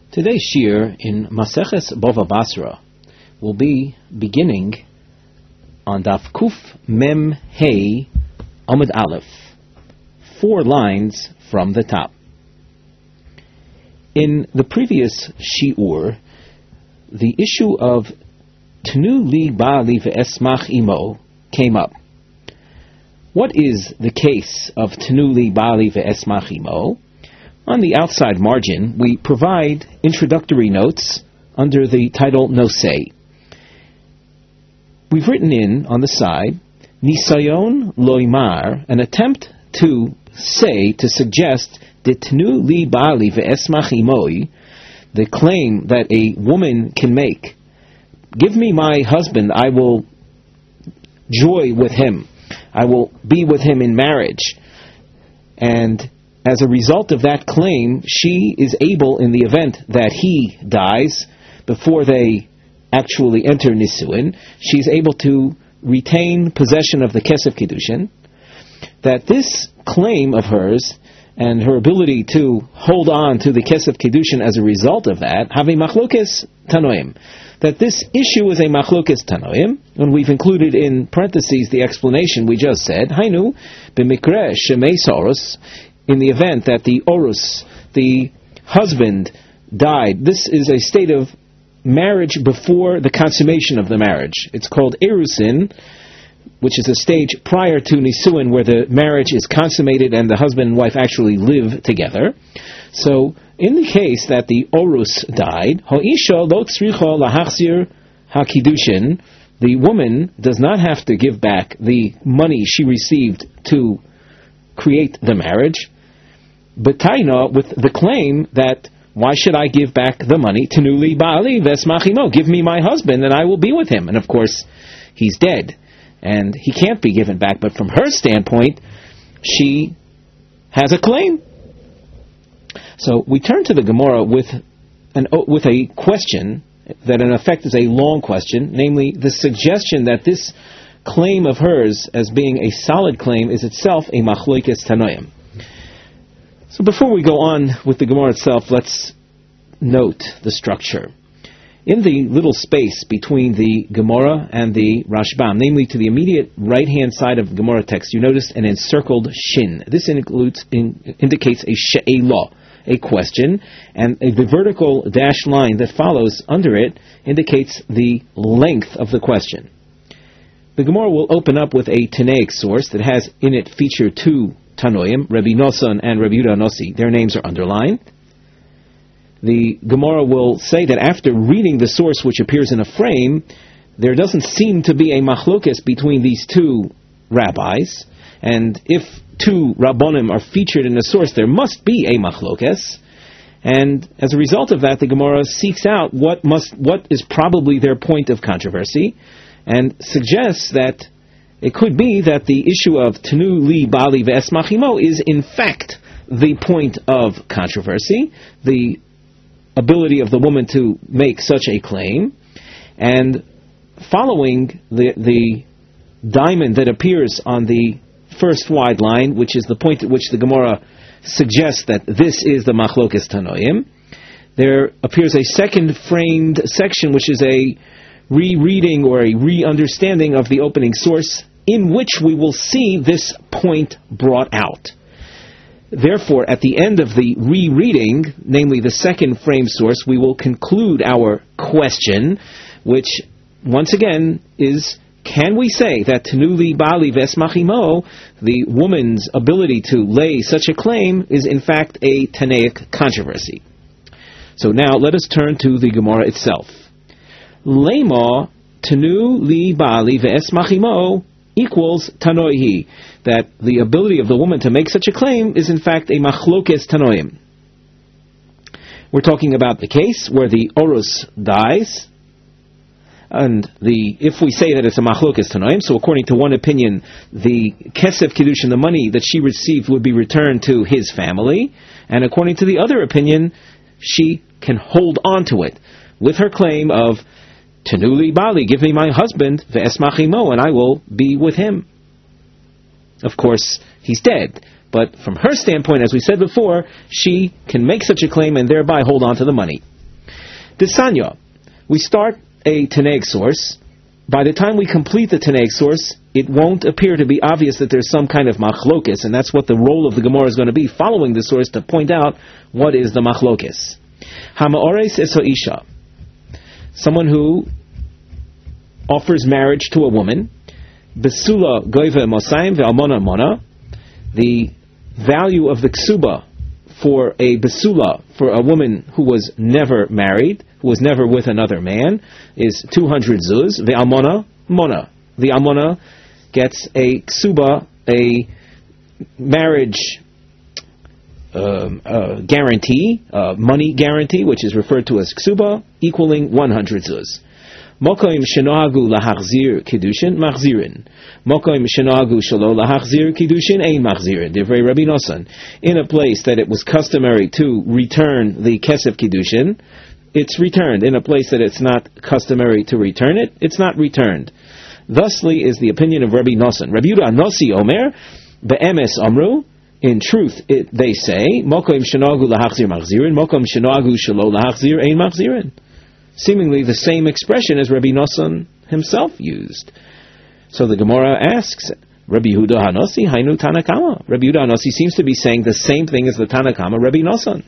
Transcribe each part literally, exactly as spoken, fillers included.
Today's shir in Maseches Bava Basra will be beginning on Daf Kuf Mem Hey Amud Aleph, four lines from the top. In the previous shiur, the issue of Tnu li Ba'ali ve'esmach imo came up. What is the case of Tnu li Ba'ali ve'esmach imo? On the outside margin, we provide introductory notes under the title Nosei. We've written in on the side, Nisayon loimar, an attempt to say, to suggest, Tnu li Ba'ali ve'esmach imoi, the claim that a woman can make, give me my husband, I will joy with him, I will be with him in marriage. And as a result of that claim, she is able, in the event that he dies, before they actually enter Nisuin, she's able to retain possession of the Kesef Kiddushin, that this claim of hers and her ability to hold on to the Kesef Kiddushin as a result of that, have a machlokes tanoim. That this issue is a machlokes tanoim, and we've included in parentheses the explanation we just said, Hainu, b'mikre shemei soros, in the event that the orus, the husband, died. This is a state of marriage before the consummation of the marriage. It's called erusin, which is a stage prior to nisuin, where the marriage is consummated and the husband and wife actually live together. So, in the case that the orus died, ho'isha lo tzricha lahachzir hakidushin, the woman does not have to give back the money she received to create the marriage, b'taina, with the claim that, why should I give back the money? Tnu li ba'ali ve'esmach imo, give me my husband and I will be with him. And of course, he's dead and he can't be given back. But from her standpoint, she has a claim. So we turn to the Gemara with an with a question that in effect is a long question, namely the suggestion that this claim of hers as being a solid claim is itself a machlokes tanoim. So before we go on with the Gemara itself, let's note the structure. In the little space between the Gemara and the Rashbam, namely to the immediate right-hand side of the Gemara text, you notice an encircled shin. This includes, in, indicates a she'elah, a question, and a, the vertical dashed line that follows under it indicates the length of the question. The Gemara will open up with a Tanaic source that has in it featured two Tanoim, Rabbi Nosson and Rabbi Yehuda Nossi. Their names are underlined. The Gemara will say that after reading the source which appears in a frame, there doesn't seem to be a machlokes between these two rabbis, and if two rabbonim are featured in a source, there must be a machlokes, and as a result of that, the Gemara seeks out what must what is probably their point of controversy, and suggests that it could be that the issue of Tnu li Ba'ali ve'esmach imo is in fact the point of controversy, the ability of the woman to make such a claim, and following the the diamond that appears on the first wide line, which is the point at which the Gemara suggests that this is the machlokes tanoim, there appears a second framed section which is a rereading or a re-understanding of the opening source, in which we will see this point brought out. Therefore, at the end of the rereading, namely the second frame source, we will conclude our question, which, once again, is, can we say that Tnu li Ba'ali ve'esmach imo, the woman's ability to lay such a claim, is in fact a Tanaic controversy? So now, let us turn to the Gemara itself. Lema Tnu li Ba'ali ve'esmach imo equals tanoihi, that the ability of the woman to make such a claim is in fact a machlokes tanoim. We're talking about the case where the orus dies, and the if we say that it's a machlokes tanoim, so according to one opinion, the kesef kiddushin, the money that she received, would be returned to his family, and according to the other opinion, she can hold on to it with her claim of Tnu li Ba'ali, give me my husband, ve'esmach imo, and I will be with him. Of course, he's dead. But from her standpoint, as we said before, she can make such a claim and thereby hold on to the money. Disanya, we start a Taneg source. By the time we complete the Taneg source, it won't appear to be obvious that there's some kind of machlokes, and that's what the role of the Gemara is going to be, following the source to point out what is the machlokes. Hama'ores eso isha, someone who offers marriage to a woman. Besula goiva mosayim ve'almona mona, the value of the ksuba for a besula, for a woman who was never married, who was never with another man, is two hundred zuz. The almona mona, the almona gets a ksuba, a marriage um, uh, guarantee, uh, money guarantee, which is referred to as ksuba, equaling one hundred zuz. Mokoim shenohagu lahachzir kiddushin machzirin. Mokoim shenohagu shelo lahachzir kiddushin ein machzirin. Divrei Rabbi Nosson. In a place that it was customary to return the kesef kiddushin, it's returned. In a place that it's not customary to return it, it's not returned. Thusly is the opinion of Rabbi Nosson. Rabbi Yehuda Nossi Omer, be'emes amru, in truth it, they say, Mokoim shenohagu lahachzir machzirin, Mokoim shenohagu shelo lahachzir ein machzirin. Seemingly the same expression as Rabbi Nosson himself used. So the Gemara asks, Rabbi Yehuda Hanossi, Hainu Tanakama. Rabbi Yehuda Hanossi seems to be saying the same thing as the Tanakama, Rabbi Nosson.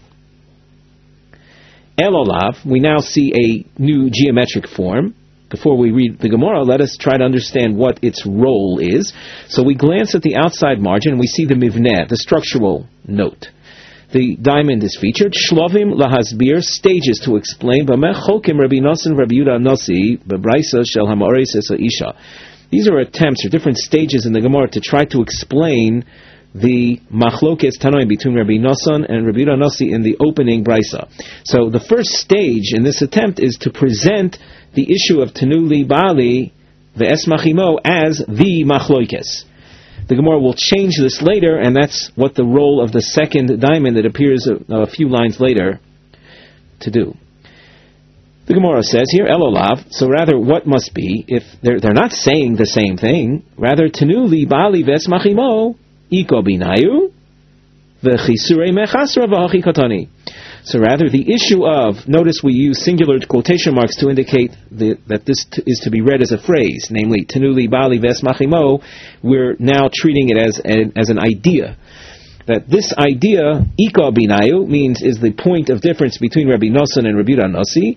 Elolav, we now see a new geometric form. Before we read the Gemara, let us try to understand what its role is. So we glance at the outside margin and we see the mivneh, the structural note. The diamond is featured. Shlovim lahasbir, stages to explain. B'meh chokim Rabbi Nosson, Rabbi Yehuda Nossi, b'braisa shel hama'ores esa isha. These are attempts, or different stages in the Gemara to try to explain the machlokes tanoim between Rabbi Nosson and Rabbi Yehuda Nossi in the opening braisa. So the first stage in this attempt is to present the issue of tenuli bali ve'esmachimo as the machlokes. The Gemara will change this later, and that's what the role of the second diamond that appears a, a few lines later to do. The Gemara says here, Elolav, so rather what must be, if they're, they're not saying the same thing, rather, Tenu li bali vesmachimo, iko binayu, v'chisure mechasra v'hachi katani. So rather, the issue of, notice we use singular quotation marks to indicate the, that this t- is to be read as a phrase, namely, Tenuli Bali Vesmachimo, we're now treating it as an, as an idea. That this idea, Ika Binayu, means is the point of difference between Rabbi Nosson and Rabbi Yehuda Nossi,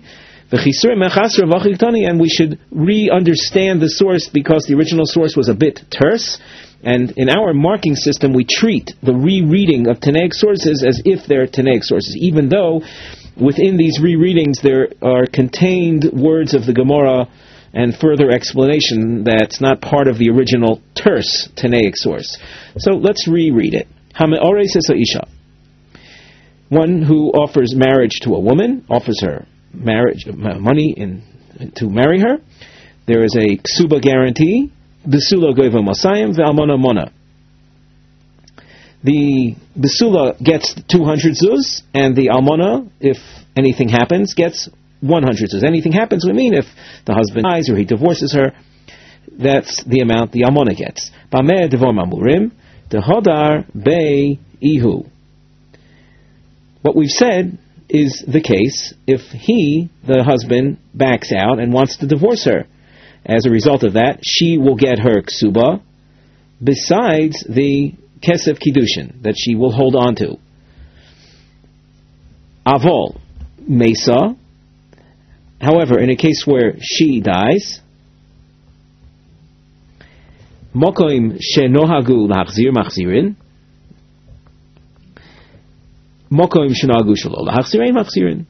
and we should re-understand the source because the original source was a bit terse. And in our marking system, we treat the rereading of Tanaic sources as if they're Tanaic sources, even though within these rereadings there are contained words of the Gemara and further explanation that's not part of the original terse Tanaic source. So let's reread it. Hame'ores esa isha. One who offers marriage to a woman, offers her marriage money in, to marry her. There is a ksuba guarantee. Besula goiva masayim ve'almona mona. The besula gets two hundred zuz, and the almona, if anything happens, gets one hundred zuz. Anything happens would mean if the husband dies or he divorces her, that's the amount the almona gets. Bameh devor mamurim, dehodar bei ihu. What we've said is the case if he, the husband, backs out and wants to divorce her. As a result of that, she will get her ksuba, besides the kesef kiddushin that she will hold on to. Avol, mesa. However, in a case where she dies, mokoim shenohagu lahachzir machzirin, mokoim shenohagu shelo lahachzir ein machzirin.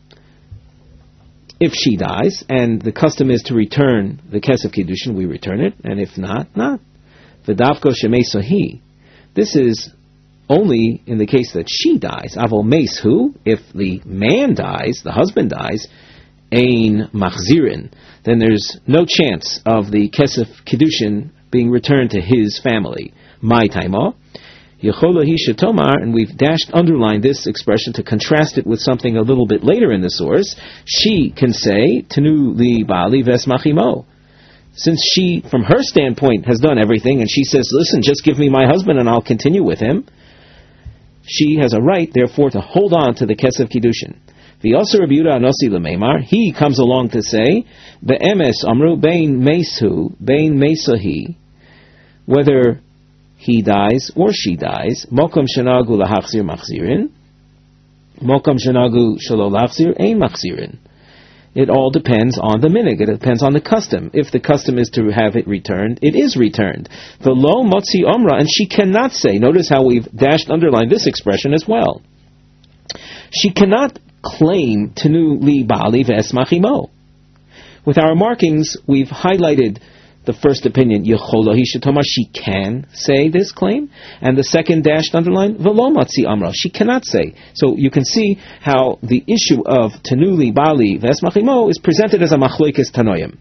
If she dies, and the custom is to return the kesef kiddushin, we return it, and if not, not. V'davko shemesahi. This is only in the case that she dies. Avol meis hu, if the man dies, the husband dies, ein machzirin, then there's no chance of the kesef kiddushin being returned to his family. My taima. Yechola hi shetomar, and we've dashed underlined this expression to contrast it with something a little bit later in the source. She can say, Tenu li bali vesmachimo. Since she, from her standpoint, has done everything, and she says, listen, just give me my husband and I'll continue with him, she has a right, therefore, to hold on to the kesef kiddushin. V'yoser Rabbi Yehuda Anosi L'meimar, he comes along to say, Be'emes Amru Bein Mesu, Bein Mesahi, whether he dies or she dies, Mokom Shenagu Lahachzir Machzirin, Mokom Shenagu Shelo Lachzir Ein Machzirin. It all depends on the minig. It depends on the custom. If the custom is to have it returned, it is returned. The lo motzi omra, and she cannot say, notice how we've dashed underlined this expression as well. She cannot claim tenu li bali ve'esmachimo. With our markings, we've highlighted the first opinion, Yechola Hishatoma, she can say this claim, and the second dashed underline, Velo Matzi Amra, she cannot say. So you can see how the issue of Tanuli Bali Vesmachimo is presented as a Machlokes Tanoim.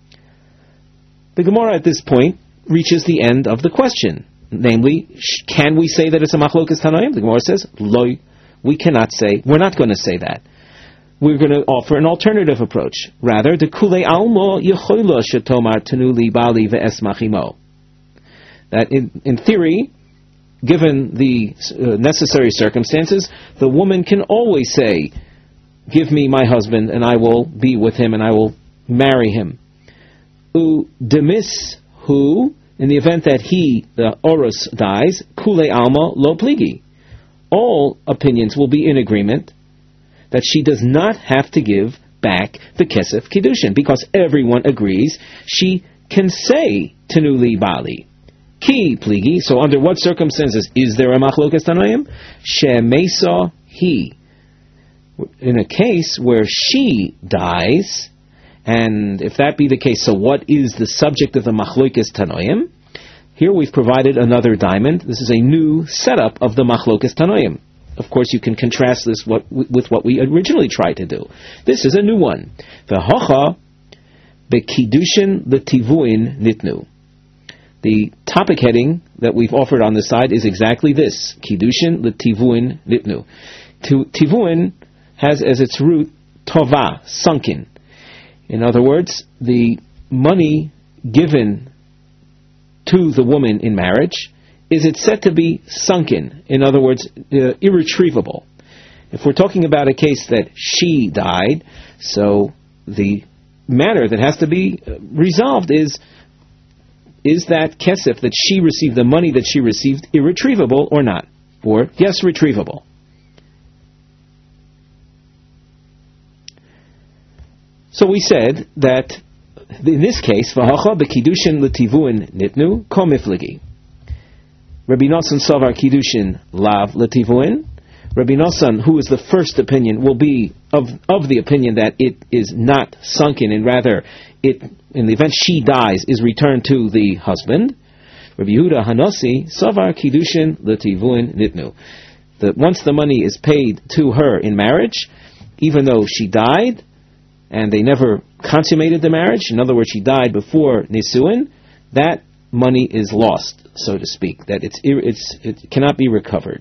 The Gemara at this point reaches the end of the question, namely, can we say that it's a Machlokes Tanoim? The Gemara says, Loi, we cannot say, we're not going to say that. We're going to offer an alternative approach. Rather, the kule almo yechola shetomar tenuli bali ve'esmachimo. That in, in theory, given the uh, necessary circumstances, the woman can always say, give me my husband and I will be with him and I will marry him. U demis hu, in the event that he, the orus, dies, kule almo lo pligi. All opinions will be in agreement that she does not have to give back the kesef kiddushin, because everyone agrees she can say tenuli bali. Ki pligi, so under what circumstances is there a machlokes tanoim? Shemesa he. In a case where she dies, and if that be the case, so what is the subject of the machlokes tanoim? Here we've provided another diamond. This is a new setup of the machlokes tanoim. Of course, you can contrast this what, with what we originally tried to do. This is a new one. V'hocha bekiddushin l'tivuin nitnu. The topic heading that we've offered on this side is exactly this: kiddushin l'tivuin nitnu. Tivuin has as its root tova, sunken. In other words, the money given to the woman in marriage, is it said to be sunken? In other words, uh, irretrievable. If we're talking about a case that she died, so the matter that has to be resolved is, is that kesef that she received, the money that she received, irretrievable or not? Or, yes, retrievable. So we said that in this case, v'hacha b'kiddushin l'tivuin nitnu komifligi. Rabbi Nosson Savar Kiddushin Lav Lativuin. Rabbi Nosson, who is the first opinion, will be of of the opinion that it is not sunken, and rather, it in the event she dies, is returned to the husband. Rabbi Yehuda Hanosi Savar Kiddushin Lativuin Nitnu. That once the money is paid to her in marriage, even though she died, and they never consummated the marriage, in other words, she died before Nisuin, that money is lost, so to speak, that it's, it's it cannot be recovered.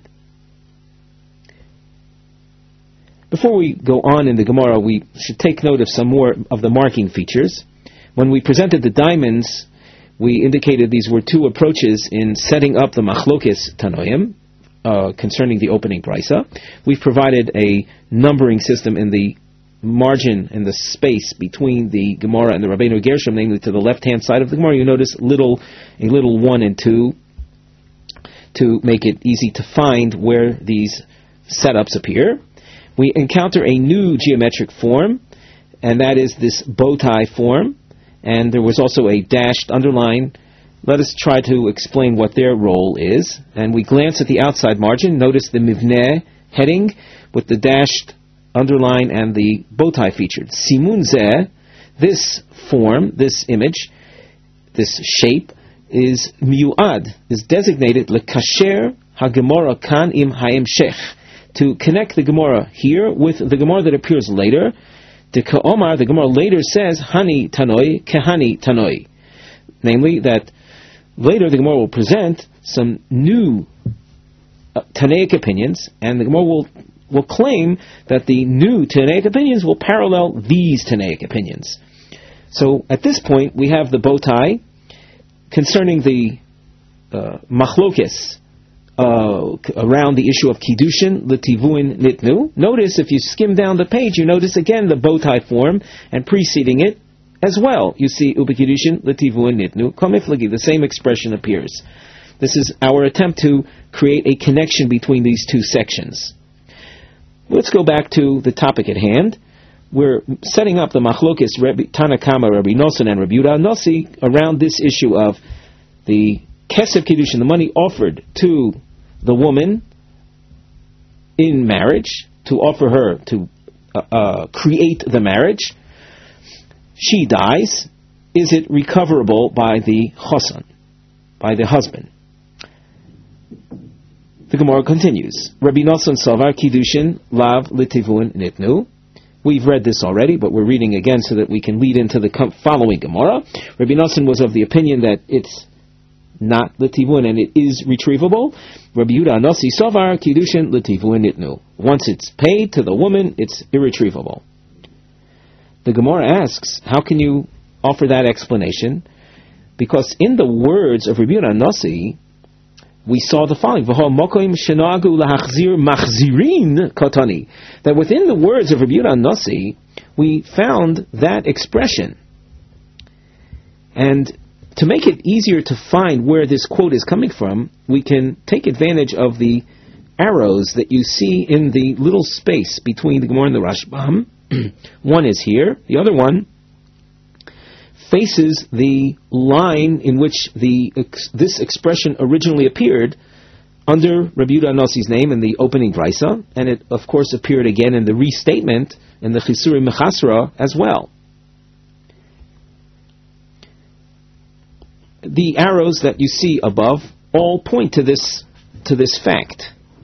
Before we go on in the Gemara, we should take note of some more of the marking features. When we presented the diamonds, we indicated these were two approaches in setting up the machlokes tanoim uh, concerning the opening brisa. We've provided a numbering system in the margin and the space between the Gemara and the Rabbeinu Gershom, namely to the left-hand side of the Gemara. You notice little, a little one and two to make it easy to find where these setups appear. We encounter a new geometric form, and that is this bow tie form, and there was also a dashed underline. Let us try to explain what their role is. And we glance at the outside margin. Notice the mivneh heading with the dashed underline and the bow tie featured. Simun zeh, this form, this image, this shape, is miuad, is designated lekasher hagemora kan im hayemshech, to connect the Gemara here with the Gemara that appears later. The Ka'omar, the Gemara later says, Hani Tanoi, Kehani Tanoi. Namely, that later the Gemara will present some new uh, Tanaic opinions, and the Gemara will will claim that the new Tanaic opinions will parallel these Tanaic opinions. So at this point we have the bow tie concerning the uh, machlokes uh, around the issue of Kiddushin L'Tivuin Nitnu. Notice, if you skim down the page, you notice again the bow tie form, and preceding it as well, you see Ubekiddushin L'Tivuin Nitnu Komiflagi. The same expression appears. This is our attempt to create a connection between these two sections. Let's go back to the topic at hand. We're setting up the Machlokes Rebbe, Tanakama, Rabbi Nosson, and Rabbi Yehuda Nossi around this issue of the Kesef Kiddushin, the money offered to the woman in marriage, to offer her to uh, uh, create the marriage. She dies. Is it recoverable by the chosan, by the husband? The Gemara continues. Rabbi Nosson Savar Kiddushin Lav L'Tivuin Nitnu. We've read this already, but we're reading again so that we can lead into the following Gemara. Rabbi Nosson was of the opinion that it's not L'Tivuin and it is retrievable. Rabbi Yehuda Nossi Savar Kiddushin L'Tivuin Nitnu. Once it's paid to the woman, it's irretrievable. The Gemara asks, how can you offer that explanation? Because in the words of Rabbi Yehuda Nossi, we saw the following: that within the words of Rabbi Yehuda Nossi, we found that expression. And to make it easier to find where this quote is coming from, we can take advantage of the arrows that you see in the little space between the Gemara and the Rashbam. One is here, the other one faces the line in which the ex- this expression originally appeared under Rabbi Yehuda Nossi's name in the opening Brisa, and it of course appeared again in the restatement in the Chisuri Mechasra as well. The arrows that you see above all point to this to this fact.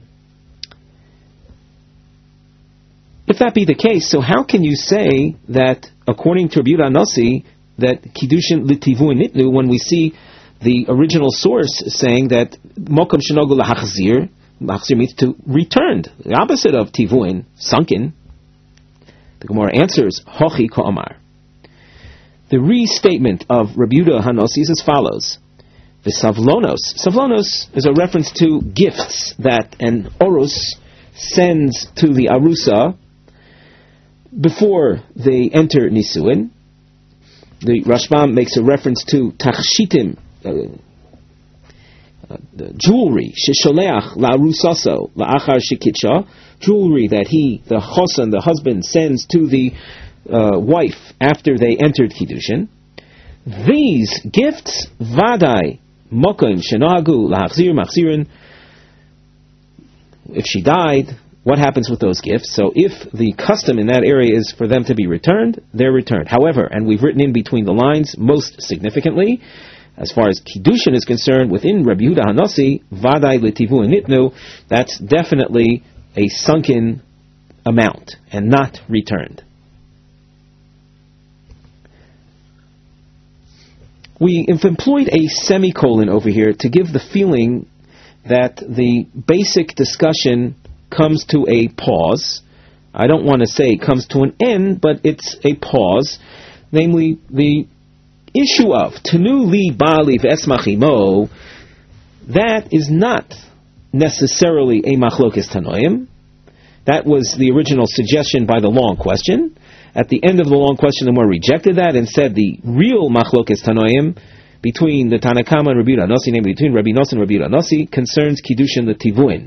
If that be the case, so how can you say that, according to Rabbi Yehuda Nossi, that Kiddushin L'Tivuin Nitnu, when we see the original source saying that Mokom Shenogu L'Hachzir, L'Hachzir means to returned, the opposite of Tivuin, sunken. The Gemara answers, Hochi Ko'amar. The restatement of Rabbi Yehuda Hanossi is as follows. The Savlonos. Savlonos is a reference to gifts that an Orus sends to the Arusa before they enter Nisuin. The Rashbam makes a reference to Tachshitim, uh, uh, jewelry, Shesholeach La'arusaso La'achar Shikitsha, jewelry that he, the chosan, the husband, sends to the uh, wife after they entered Kiddushin. These gifts, Vadai, Mokim, Shenagu, La'achzir, Machzirin, if she died, what happens with those gifts? So if the custom in that area is for them to be returned, they're returned. However, and we've written in between the lines, most significantly, as far as Kiddushin is concerned, within Rabbi Yehuda Hanossi, Vadai L'Tivuin Nitnu, that's definitely a sunken amount and not returned. We have employed a semicolon over here to give the feeling that the basic discussion comes to a pause. I don't want to say comes to an end, but it's a pause. Namely, the issue of Tenu li ba'ali v'esmachimo, that is not necessarily a machlokes tanoim. That was the original suggestion by the long question. At the end of the long question, the Gemara rejected that and said the real machlokes tanoim between the Tanakama and Rabbi Yehuda Nossi, namely between Rabbi Nosson and Rabbi Yehuda Nossi, concerns Kiddushin L'Tivuin.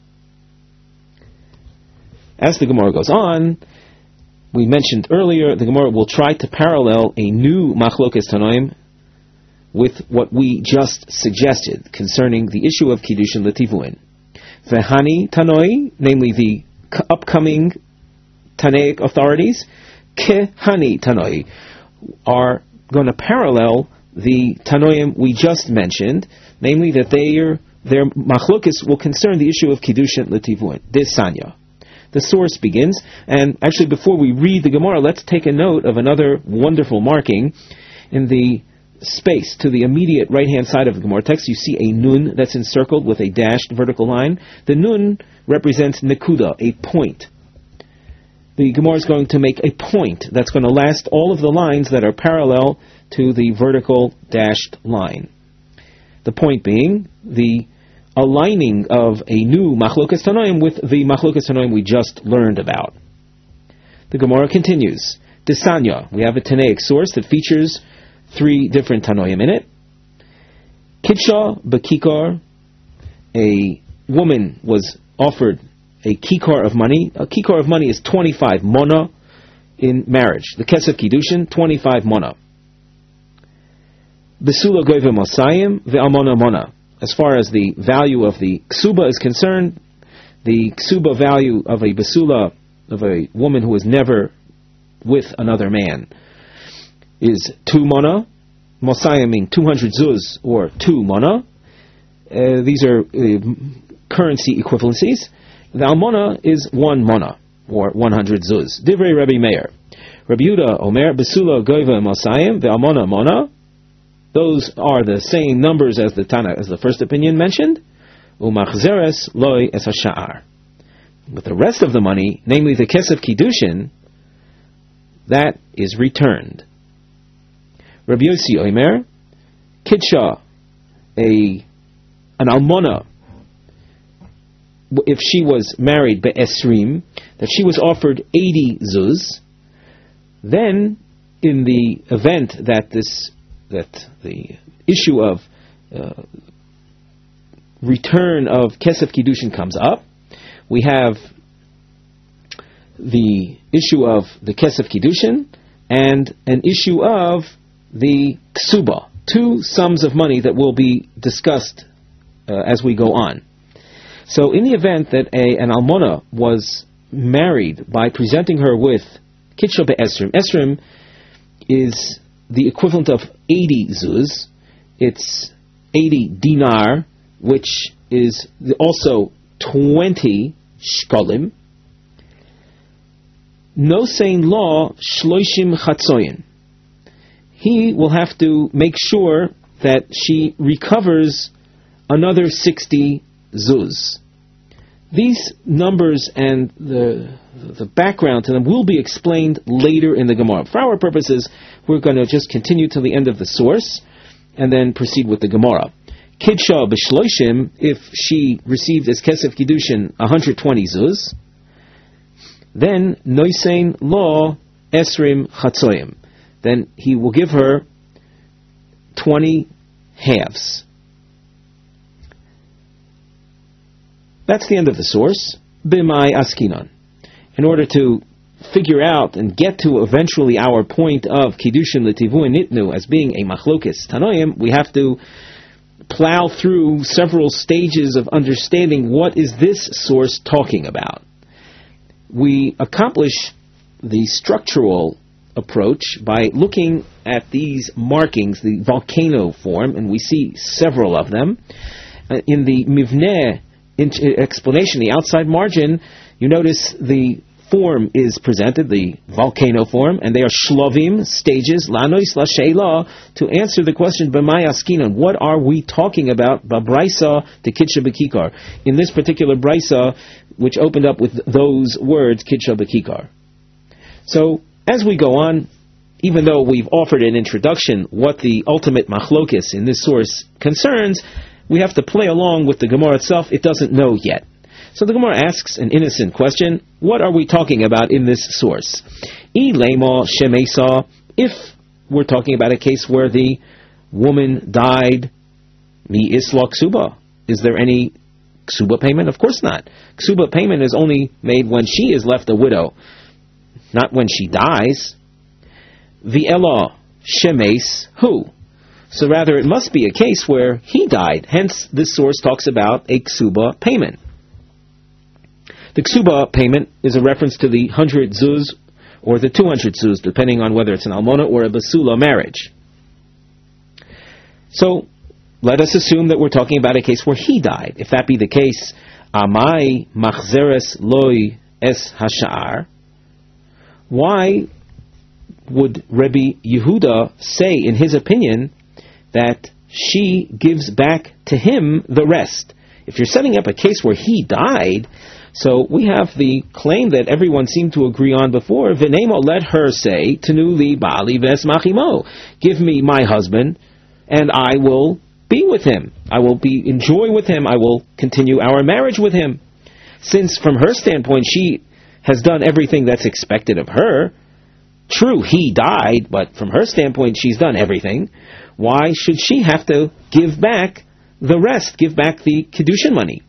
As the Gemara goes on, we mentioned earlier, the Gemara will try to parallel a new machlokes tanoim with what we just suggested concerning the issue of Kiddushin L'Tivuin. Vehani Tanoi, namely the upcoming Tanaic authorities, Kehani Tanoi, are going to parallel the Tanoim we just mentioned, namely that they are, their machlokes will concern the issue of Kiddushin L'Tivuin. Desanya. The source begins, and actually before we read the Gemara, let's take a note of another wonderful marking. In the space to the immediate right-hand side of the Gemara text, you see a nun that's encircled with a dashed vertical line. The nun represents nekuda, a point. The Gemara is going to make a point that's going to last all of the lines that are parallel to the vertical dashed line. The point being, the aligning of a new Machlokas Tanoim with the Machlokas Tanoim we just learned about. The Gemara continues. Desanya, we have a Tanaic source that features three different Tanoim in it. Kitsha Bekikar, a woman was offered a kikar of money. A kikar of money is twenty-five mona in marriage. The Kesef Kiddushin, twenty-five mona. Besula Goyve Mosayim ve'almona mona. As far as the value of the ksuba is concerned, the ksuba value of a besula, of a woman who is never with another man, is two mona. Mosayim mean two hundred zuz, or two mona. Uh, these are uh, currency equivalencies. The almona is one mona, or one hundred zuz. Divrei Rabbi Meir. Rabbi Yehuda Omer, Besula Goyva Mosayim, the almona mona. Those are the same numbers as the Tana, as the first opinion mentioned. Umachzeres loy es hasha'ar. But the rest of the money, namely the Kesef Kiddushin, that is returned. Rabbi Yossi Omer, Kidsha, a an almona, if she was married be'esrim, that she was offered eighty zuz, then in the event that this that the issue of uh, return of Kesef Kiddushin comes up, we have the issue of the Kesef Kiddushin and an issue of the ksuba, two sums of money that will be discussed uh, as we go on. So in the event that a, an almona was married by presenting her with kitsha be'esrim, esrim is the equivalent of eighty zuz. It's eighty dinar, which is also twenty shkolim. No saying law shloishim chatzoyin. He will have to make sure that she recovers another sixty zuz. These numbers and the the background to them will be explained later in the Gemara. For our purposes, we're going to just continue to the end of the source and then proceed with the Gemara. Kidsha b'shloishim, if she received as Kesef Kiddushin one hundred twenty zuz, then noisein lo esrim chatzoyim. Then he will give her twenty halves. That's the end of the source. B'mai askinon. In order to figure out and get to eventually our point of Kiddushin L'Tivu and Nitnu as being a Machlokes Tanoim, we have to plow through several stages of understanding what is this source talking about. We accomplish the structural approach by looking at these markings, the volcano form, and we see several of them. Uh, in the Mivneh explanation, the outside margin, you notice the form is presented, the volcano form, and they are shlovim, stages, lanois la sheila, to answer the question, b'mai askinon, what are we talking about, b'braisa to kitsha b'kikar, in this particular braisa, which opened up with those words, kitsha b'kikar. So, as we go on, even though we've offered an introduction, what the ultimate machlokis in this source concerns, we have to play along with the Gemara itself. It doesn't know yet. So the Gemara asks an innocent question. What are we talking about in this source? I lema shemesa, if we're talking about a case where the woman died, mi isla ksuba. Is there any ksuba payment? Of course not. Ksuba payment is only made when she is left a widow, not when she dies. V'ela shemes who? So rather, it must be a case where he died. Hence, this source talks about a ksuba payment. The ksuba payment is a reference to the one hundred zuz or the two hundred zuz, depending on whether it's an almona or a basula marriage. So, let us assume that we're talking about a case where he died. If that be the case, amai machzeres loy es hasha'ar, why would Rabbi Yehuda say, in his opinion, that she gives back to him the rest? If you're setting up a case where he died, so we have the claim that everyone seemed to agree on before, V'nemo, let her say, Tenu li ba'ali v'esmachimo, give me my husband, and I will be with him. I will be in joy with him. I will continue our marriage with him. Since from her standpoint, she has done everything that's expected of her. True, he died, but from her standpoint, she's done everything. Why should she have to give back the rest, give back the Kiddushin money?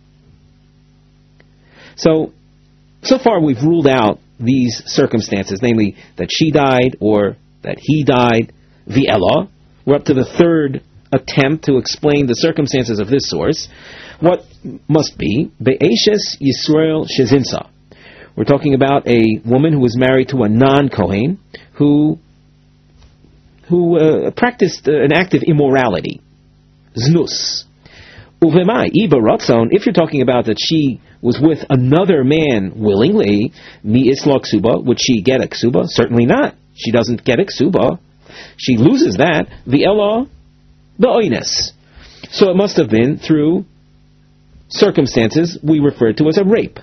So, so far we've ruled out these circumstances, namely that she died or that he died, v'elah. We're up to the third attempt to explain the circumstances of this source. What must be? Be'eshes Yisrael Shezinsa. We're talking about a woman who was married to a non-Kohen who who uh, practiced uh, an act of immorality. Znus. Uvemai, iba ratzon, if you're talking about that she was with another man willingly, mi isla ksuba, would she get a ksuba? Certainly not. She doesn't get a ksuba. She loses that. V'elah ba'oines. So it must have been through circumstances we refer to as a rape.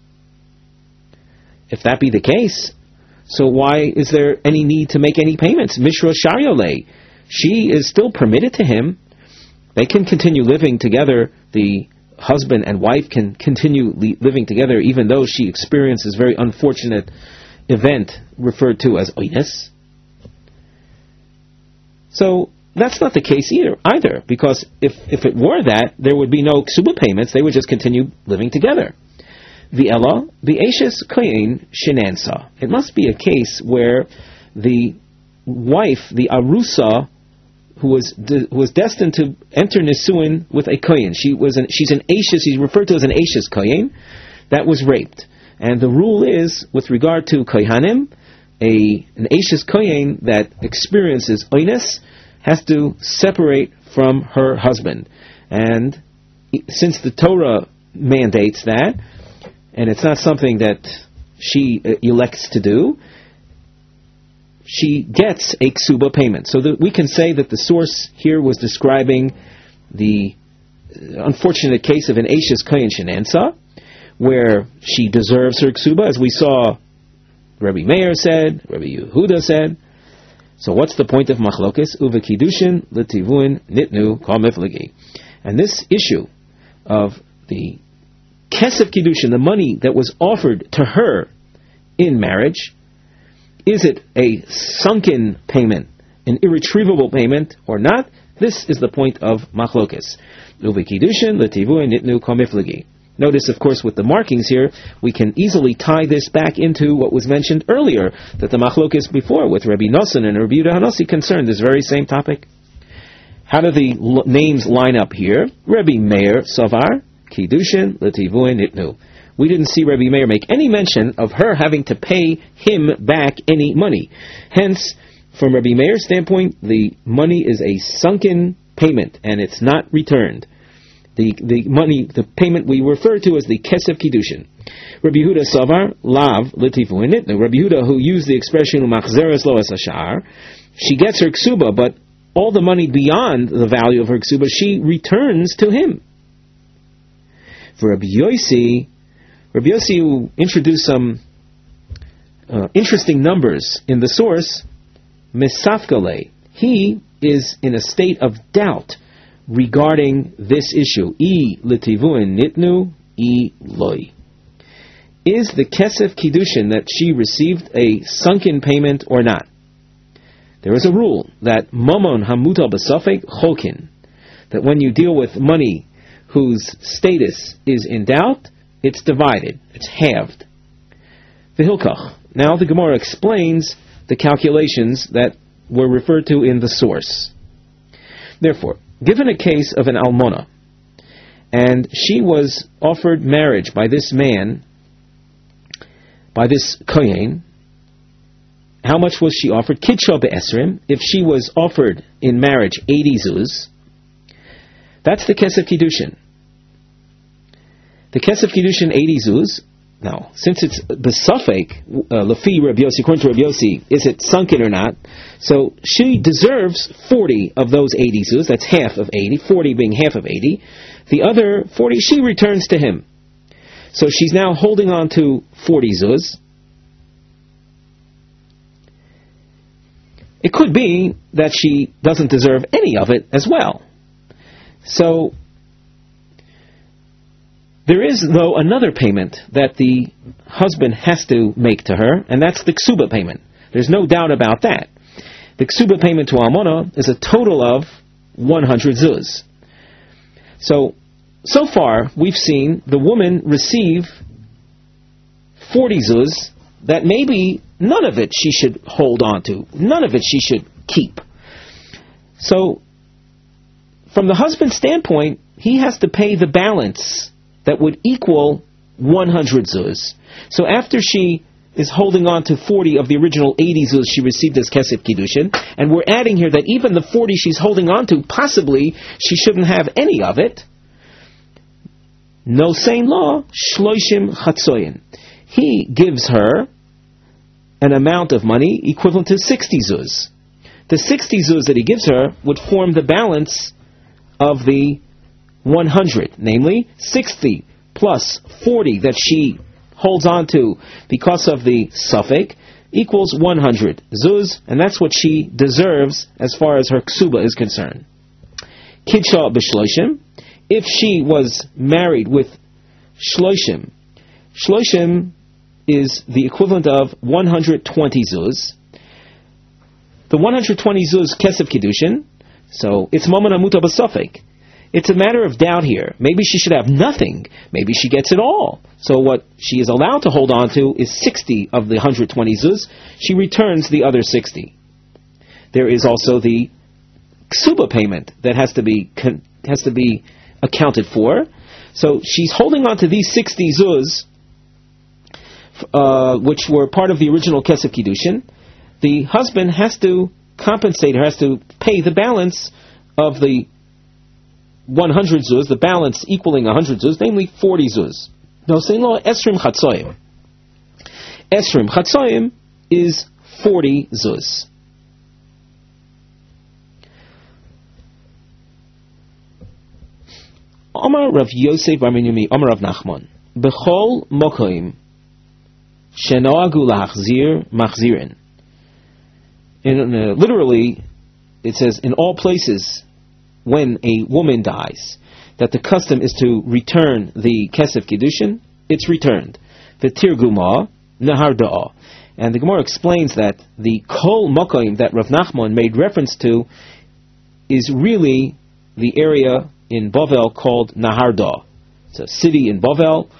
If that be the case, so why is there any need to make any payments? Mishra Shariole. She is still permitted to him. They can continue living together. The husband and wife can continue li- living together even though she experiences very unfortunate event referred to as oines. So that's not the case either, either because if, if it were that, there would be no ksuba payments. They would just continue living together. The Ella, the Ashes Kohen Shenansa. It must be a case where the wife, the Arusa, who was de- who was destined to enter Nisuin with a Kohen. She was an, she's an Ashes, she's referred to as an Ashes Kohen, that was raped. And the rule is, with regard to Kohanim, a, an Ashes Kohen that experiences oines has to separate from her husband. And since the Torah mandates that, and it's not something that she uh, elects to do, she gets a ksuba payment. So that we can say that the source here was describing the unfortunate case of an Ashes Kohen Shenansa, where she deserves her ksuba, as we saw Rabbi Meir said, Rabbi Yehuda said. So what's the point of machlokes? Uve kiddushin l'tivuin nitnu kol miflagi. And this issue of the kesef kiddushin, the money that was offered to her in marriage, is it a sunken payment, an irretrievable payment, or not? This is the point of machlokes. Uve kiddushin l'tivuin nitnu kol miflagi. Notice, of course, with the markings here, we can easily tie this back into what was mentioned earlier, that the machlokes before with Rabbi Nosson and Rabbi Yehuda Hanasi concerned this very same topic. How do the l- names line up here? Rabbi Meir Savar, Kiddushin, L'tivuin Nitnu. We didn't see Rabbi Meir make any mention of her having to pay him back any money. Hence, from Rabbi Meir's standpoint, the money is a sunken payment, and it's not returned. The the money, the payment we refer to as the kesef kiddushin. Rabbi Yehuda Savar, Lav, L'tivuin Nitnu. Rabbi Yehuda, who used the expression Umachzeres lo es hashar, she gets her ksuba, but all the money beyond the value of her ksuba, she returns to him. For Rabbi Yossi, Rabbi Yossi, who introduced some uh, interesting numbers in the source, Misafkale, he is in a state of doubt regarding this issue. E l'tivuin nitnu, e loi. Is the kesef kiddushin that she received a sunken payment or not? There is a rule that mamon hamutal b'safek cholkin, that when you deal with money whose status is in doubt, it's divided, it's halved. The Hilkach. Now the Gemara explains the calculations that were referred to in the source. Therefore, given a case of an almona, and she was offered marriage by this man, by this kohen, how much was she offered? Kidsha be'esrim. If she was offered in marriage eighty zuz, that's the kesef kiddushin. The kesef kiddushin eighty zuz. Now, since it's besafek, uh, lefi Rabbi Yossi, according to Rabbi Yossi, is it sunken or not? So she deserves forty of those eighty zuz. That's half of eighty. forty being half of eighty. The other forty she returns to him. So she's now holding on to forty zuz. It could be that she doesn't deserve any of it as well. So There is, though, another payment that the husband has to make to her, and that's the ksuba payment. There's no doubt about that. The ksuba payment to almona is a total of one hundred zuz. So, so far, we've seen the woman receive forty zuz that maybe none of it she should hold on to. None of it she should keep. So, from the husband's standpoint, he has to pay the balance that would equal one hundred zuz. So after she is holding on to forty of the original eighty zuz she received as kesef kiddushin, and we're adding here that even the forty she's holding on to, possibly she shouldn't have any of it. No same law, shloishim chatzoyin. He gives her an amount of money equivalent to sixty zuz. The sixty zuz that he gives her would form the balance of the one hundred, namely sixty plus forty that she holds on to because of the suffix equals one hundred zuz, and that's what she deserves as far as her ksuba is concerned. Kidsha b'shloishim, if she was married with shloishim, shloishim is the equivalent of one hundred twenty zuz. The one hundred twenty zuz kesef kiddushin, so it's mamona muta b'suffix. It's a matter of doubt here. Maybe she should have nothing. Maybe she gets it all. So what she is allowed to hold on to is sixty of the one hundred twenty zuz. She returns the other sixty. There is also the ksuba payment that has to be has to be accounted for. So she's holding on to these sixty zuz, uh, which were part of the original kesef kiddushin. The husband has to compensate her, has to pay the balance of the one hundred zuz, the balance equaling one hundred zuz, namely forty zuz. No, saying law, esrim chatzoyim. Esrim chatzoyim is forty zuz. Omar Rav Yosef Bar Minyumi, Omar Rav Nachman, Bechol mokoim shenoagu lahachzir machzirin. In, uh, literally, it says, in all places, when a woman dies, that the custom is to return the kesef kiddushin, it's returned. The tirguma, nahar da'ah. And the Gemara explains that the kol mokoim that Rav Nachman made reference to is really the area in Bavel called Nahar Da'ah. It's a city in Bavel,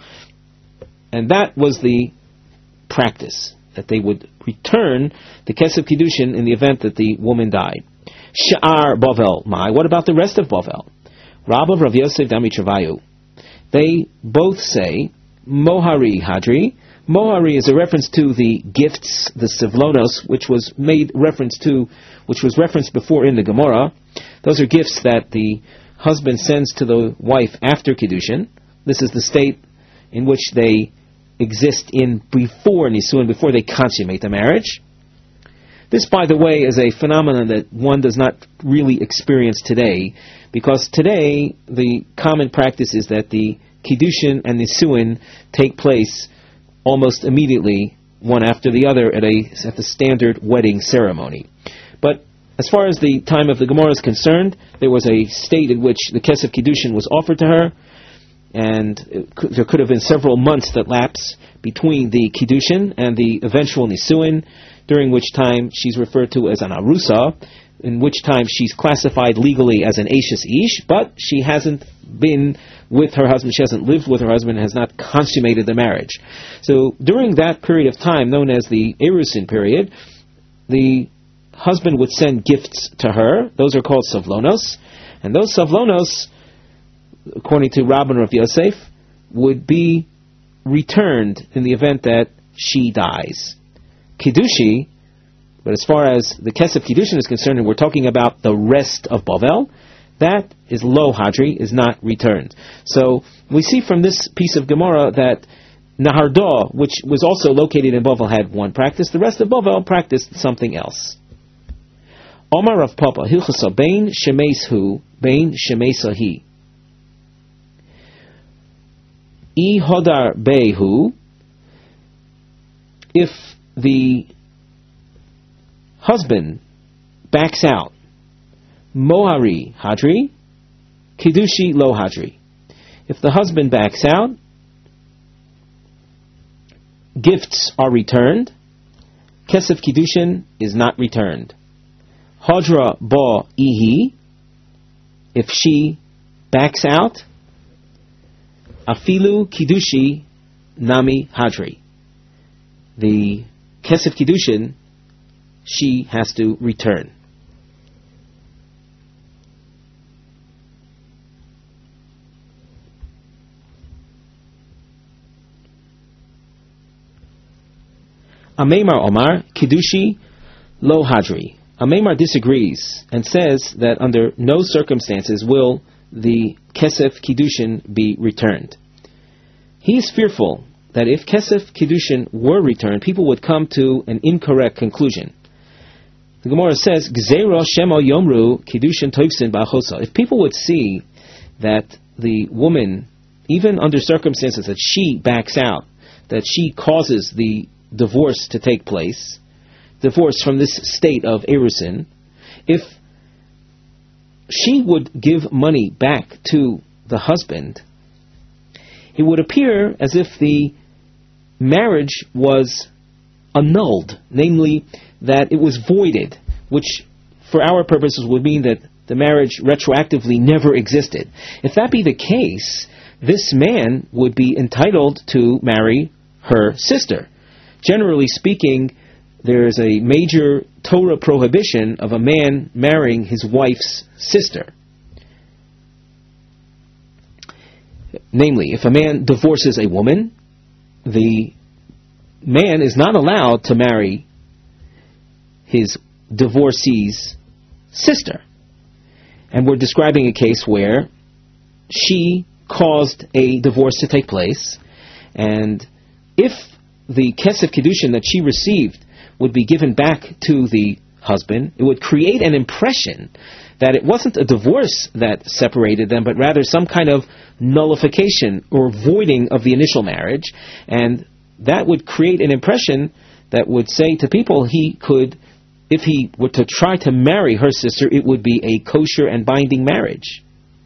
and that was the practice, that they would return the kesef kiddushin in the event that the woman died. Sha'ar Bavel Mai. What about the rest of Bavel? Rabba Rav Yosef Dami Travayu. They both say Mohari Hadri. Mohari is a reference to the gifts, the sivlonos, which was made reference to, which was referenced before in the Gemara. Those are gifts that the husband sends to the wife after kiddushin. This is the state in which they exist in before nisuin, before they consummate the marriage. This, by the way, is a phenomenon that one does not really experience today, because today the common practice is that the kiddushin and nisuin take place almost immediately, one after the other, at a at the standard wedding ceremony. But as far as the time of the Gemara is concerned, there was a state in which the kesef kiddushin was offered to her, and it could, there could have been several months that lapse between the kiddushin and the eventual nisuin, during which time she's referred to as an arusa, in which time she's classified legally as an ashes ish, but she hasn't been with her husband, she hasn't lived with her husband, and has not consummated the marriage. So during that period of time, known as the erusin period, the husband would send gifts to her. Those are called savlonos, and those savlonos, according to Rabban Rav Yosef, would be returned in the event that she dies. Kiddushi, but as far as the kesef kiddushin is concerned, and we're talking about the rest of Bavel, that is lo hadri, is not returned. So we see from this piece of Gemara that Nahar Da'ah, which was also located in Bavel, had one practice. The rest of Bavel practiced something else. Omar Rav Papa, Hilchasa Bein Shemeishu, Bein Shemeisahi. I Hodar Behu, if the husband backs out, Mohari Hadri, Kiddushi Lo Hadri. If the husband backs out, gifts are returned, Kesef Kiddushin is not returned. Hadra ba ihi, if she backs out, Afilu Kiddushi nami hadri. The Kesef Kiddushin, she has to return. Ameimar Omar, Kiddushi lo hadri. Ameimar disagrees and says that under no circumstances will the Kesef Kiddushin be returned. He is fearful that if Kesef Kiddushin were returned, people would come to an incorrect conclusion. The Gemara says, Gzeira Shema Yomru Kiddushin Toifsin Ba'chosa. If people would see that the woman, even under circumstances that she backs out, that she causes the divorce to take place, divorce from this state of erusin, if she would give money back to the husband, it would appear as if the marriage was annulled, namely that it was voided, which for our purposes would mean that the marriage retroactively never existed. If that be the case, this man would be entitled to marry her sister. Generally speaking, there is a major Torah prohibition of a man marrying his wife's sister. Namely, if a man divorces a woman, the man is not allowed to marry his divorcee's sister. And we're describing a case where she caused a divorce to take place, and if the Kesef Kiddushin that she received would be given back to the husband, it would create an impression that it wasn't a divorce that separated them, but rather some kind of nullification or voiding of the initial marriage, and that would create an impression that would say to people he could, if he were to try to marry her sister, it would be a kosher and binding marriage.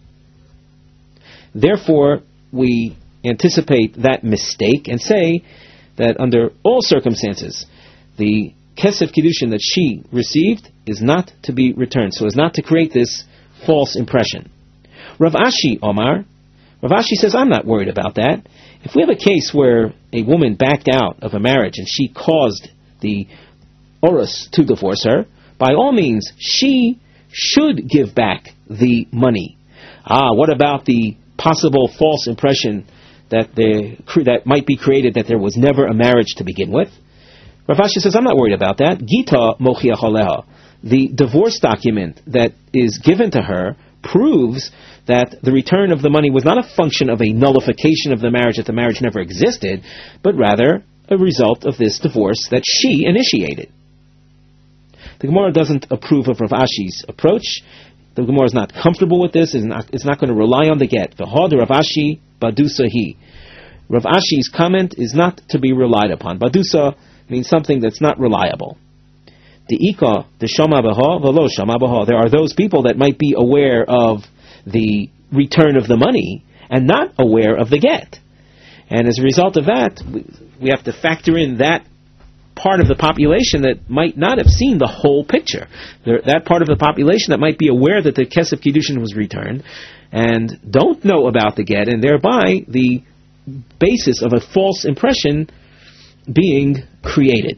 Therefore, we anticipate that mistake and say that under all circumstances, the Kesef Kiddushin that she received is not to be returned, so as not to create this false impression. Rav Ashi Omar, Rav Ashi says, I'm not worried about that. If we have a case where a woman backed out of a marriage and she caused the Orus to divorce her, by all means, she should give back the money. Ah, what about the possible false impression that the, that might be created that there was never a marriage to begin with? Rav Ashi says, I'm not worried about that. Gita mochiach aleha. The divorce document that is given to her proves that the return of the money was not a function of a nullification of the marriage, that the marriage never existed, but rather a result of this divorce that she initiated. The Gemara doesn't approve of Rav Ashi's approach. The Gemara is not comfortable with this. It's not, it's not going to rely on the get. V'hod Rav Ashi badusa hi. Rav Ashi's comment is not to be relied upon. Badusa means something that's not reliable. The ika, the shama baha, v'lo shama baha. There are those people that might be aware of the return of the money and not aware of the get. And as a result of that, we, we have to factor in that part of the population that might not have seen the whole picture. There, that part of the population that might be aware that the Kesef Kiddushin was returned and don't know about the get, and thereby the basis of a false impression being created.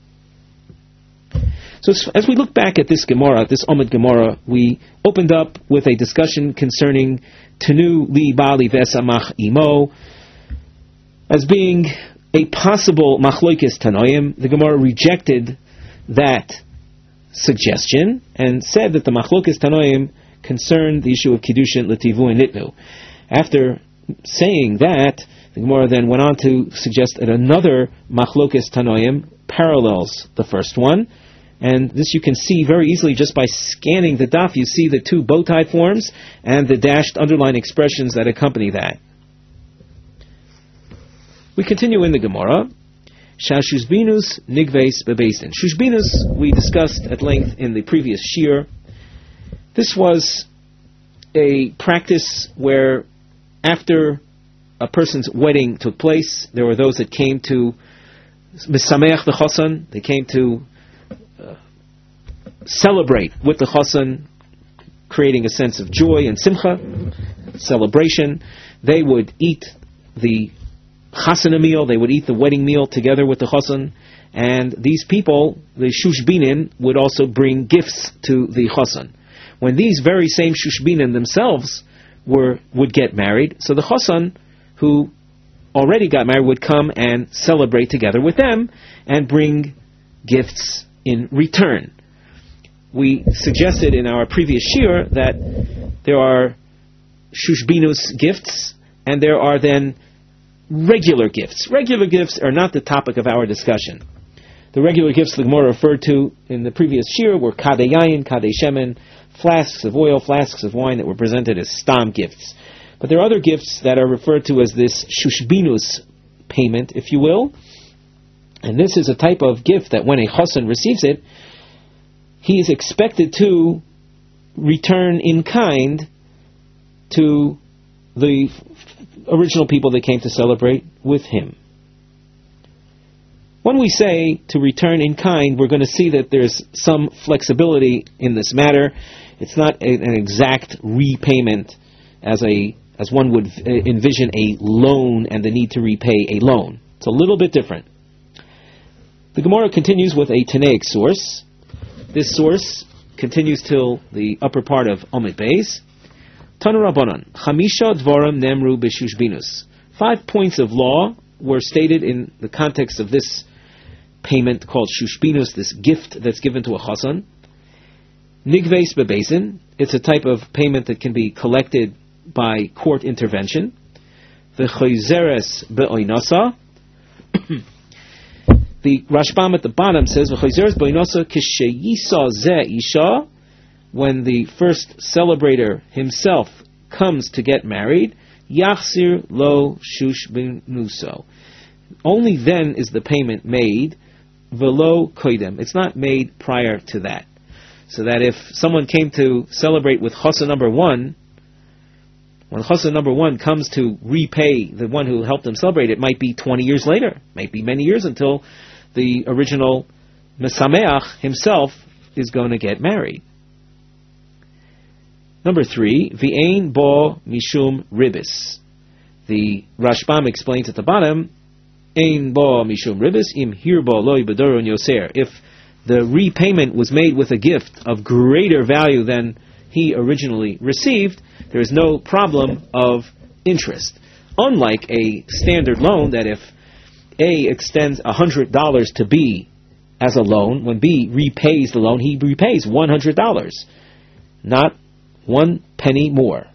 So as we look back at this Gemara, this Omid Gemara, we opened up with a discussion concerning Tenu li bali v'esamach imo as being a possible machloikis tanoim. The Gemara rejected that suggestion and said that the machloikis tanoim concerned the issue of kiddushin letivu and nitnu. After saying that, the Gemara then went on to suggest that another machloikis tanoim parallels the first one. And this you can see very easily just by scanning the daf. You see the two bow tie forms and the dashed underline expressions that accompany that. We continue in the Gemara. Shashushbinus nigveis bebeis din. Shushbinus we discussed at length in the previous shir. This was a practice where after a person's wedding took place, there were those that came to misameach the chosan. They came to uh, celebrate with the chosan, creating a sense of joy and simcha, celebration. They would eat the chasana meal, they would eat the wedding meal together with the chosan, and these people, the shushbinim, would also bring gifts to the chosan. When these very same shushbinim themselves were would get married, so the chosan, who already got married, would come and celebrate together with them and bring gifts in return. We suggested in our previous shir that there are shushbinus gifts and there are then regular gifts. Regular gifts are not the topic of our discussion. The regular gifts the Gemara referred to in the previous shir were kadei yayin, kadei shemen, flasks of oil, flasks of wine that were presented as stam gifts. But there are other gifts that are referred to as this shushbinus payment, if you will. And this is a type of gift that when a chosan receives it, he is expected to return in kind to the original people that came to celebrate with him. When we say to return in kind, we're going to see that there's some flexibility in this matter. It's not a, an exact repayment as a as one would envision a loan and the need to repay a loan. It's a little bit different. The Gemara continues with a Tanaic source. This source continues till the upper part of Omid Beis. Tanu Rabbanan, Chamisha Dvarim Nemru B'Shushbinus. Five points of law were stated in the context of this payment called Shushbinus, this gift that's given to a chasan. Nigveis Bebeizin, it's a type of payment that can be collected by court intervention. V'choizeres Be'oinasa. The Rashbam at the bottom says, V'choizeres Be'oinasa K'sheyisa Ze Isha, when the first celebrator himself comes to get married, Yachsir Lo Shushbinuso. Only then is the payment made, Velo Koidem. It's not made prior to that. So that if someone came to celebrate with Chosan number one, when Chosan number one comes to repay the one who helped him celebrate, it might be twenty years later, might be many years until the original Mesameach himself is going to get married. Number three, V'ein bo mishum ribis. The Rashbam explains at the bottom, Ein bo mishum ribis im hirbo loy bedoron yoser. If the repayment was made with a gift of greater value than he originally received, there is no problem of interest. Unlike a standard loan that if A extends one hundred dollars to B as a loan, when B repays the loan, he repays one hundred dollars. Not one penny more.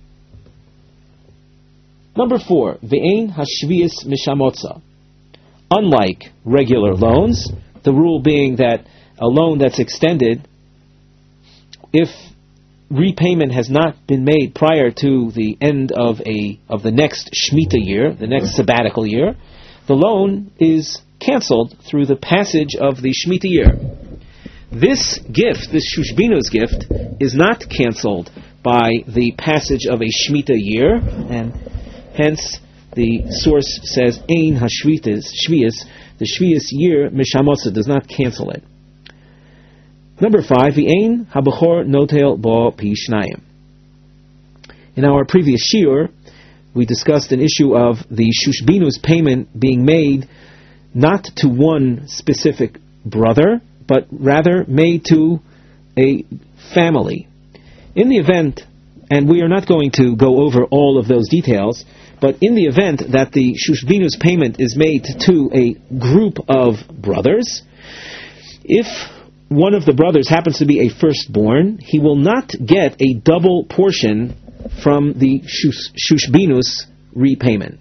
Number four, Ve'ein hashvius mishamotza. Unlike regular loans, the rule being that a loan that's extended, if repayment has not been made prior to the end of a of the next Shemitah year, the next sabbatical year, the loan is canceled through the passage of the Shemitah year. This gift, this Shushbinus gift, is not canceled by the passage of a Shemitah year, and hence the source says, Ein hashvitas, shvius, the shvius year, mishamotza, does not cancel it. Number five, Ein habachor notel bo pi shnayim. In our previous shiur, we discussed an issue of the Shushbinus payment being made not to one specific brother, but rather made to a family. In the event, and we are not going to go over all of those details, but in the event that the Shushbinus payment is made to a group of brothers, if one of the brothers happens to be a firstborn, he will not get a double portion from the Shushbinus repayment.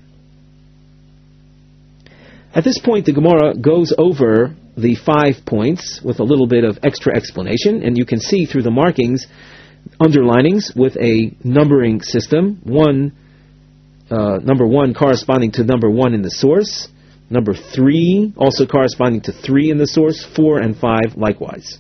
At this point, the Gemara goes over the five points with a little bit of extra explanation, and you can see through the markings, underlinings with a numbering system, one, uh, number one corresponding to number one in the source, number three also corresponding to three in the source, four and five likewise.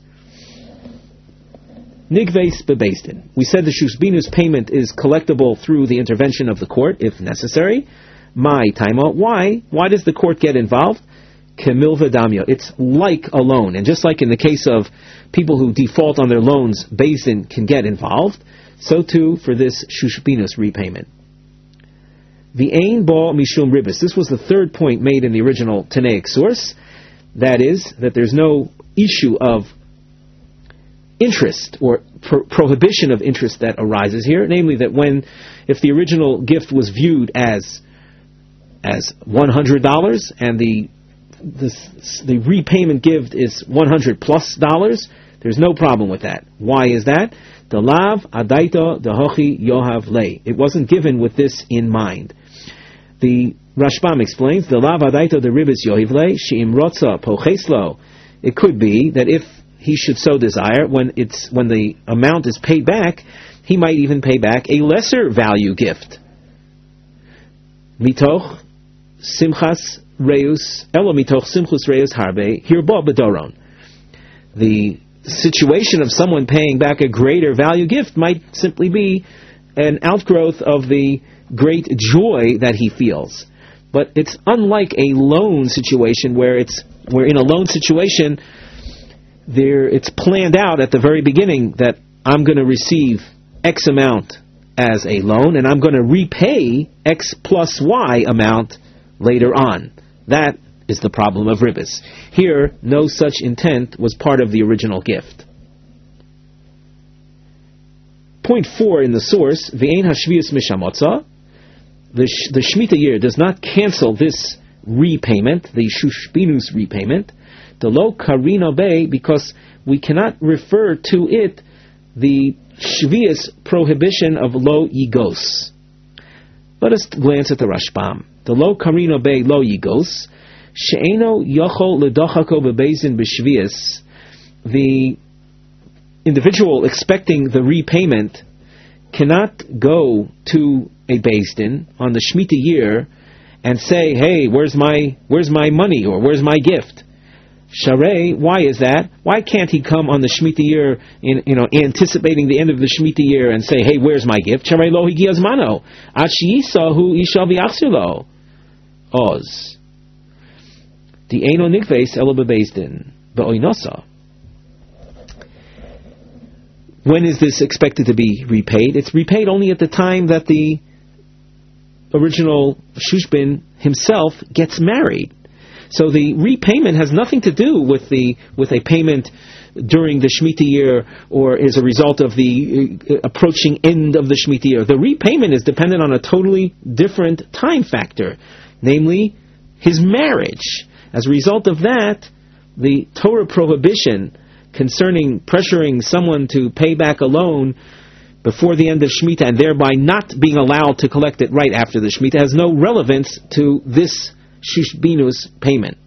Nigveis bebeisdin. We said the Shushbinus payment is collectible through the intervention of the court if necessary. My taima. Why? Why does the court get involved? kemilva damya. It's like a loan. And just like in the case of people who default on their loans, Beis Din can get involved, so too for this shushbinus repayment. The ein bo mishum ribis. This was the third point made in the original Tanaic source. That is, that there's no issue of interest or pro- prohibition of interest that arises here. Namely, that when, if the original gift was viewed as as one hundred dollars and the the, the repayment gift is one hundred plus dollars, there's no problem with that. Why is that? The lav adaito dehochi yohav lei. It wasn't given with this in mind. The Rashbam explains, the lav adaito the ribis yohiv lei she'im rotza pocheslo. It could be that if he should so desire, when it's when the amount is paid back, he might even pay back a lesser value gift. Mitoch simchas reus elo mitoch simchus reus harbe hirbo bedoron. The situation of someone paying back a greater value gift might simply be an outgrowth of the great joy that he feels. But it's unlike a loan situation where it's where in a loan situation there it's planned out at the very beginning that I'm going to receive X amount as a loan and I'm going to repay X plus Y amount later on. That is the problem of ribis. Here, no such intent was part of the original gift. Point four in the source, V'ein hashvius mishamotza, the, sh- the Shemitah year does not cancel this repayment, the shushbinus repayment, the lo karino bay, because we cannot refer to it the shvius prohibition of lo yigos. Let us glance at the Rashbam. The lo karino bay lo yigos, she'eno yochol ledochako bebeis din b'shvius, the individual expecting the repayment cannot go to a Beis Din on the Shemitah year and say, hey, where's my where's my money or where's my gift? Sharei, why is that? Why can't he come on the Shemitah year, in, you know, anticipating the end of the Shemitah year and say, hey, where's my gift? Sharei lo higi azmano, ad sheyisahu isha v'yachzir oz. The eino nikveis elo bebeis din be'oinosa. When is this expected to be repaid? It's repaid only at the time that the original Shushbin himself gets married. So the repayment has nothing to do with the with a payment during the Shemitah year or as a result of the uh, approaching end of the Shemitah year. The repayment is dependent on a totally different time factor, namely his marriage. As a result of that, the Torah prohibition concerning pressuring someone to pay back a loan before the end of Shemitah and thereby not being allowed to collect it right after the Shemitah has no relevance to this Shushbinus payment.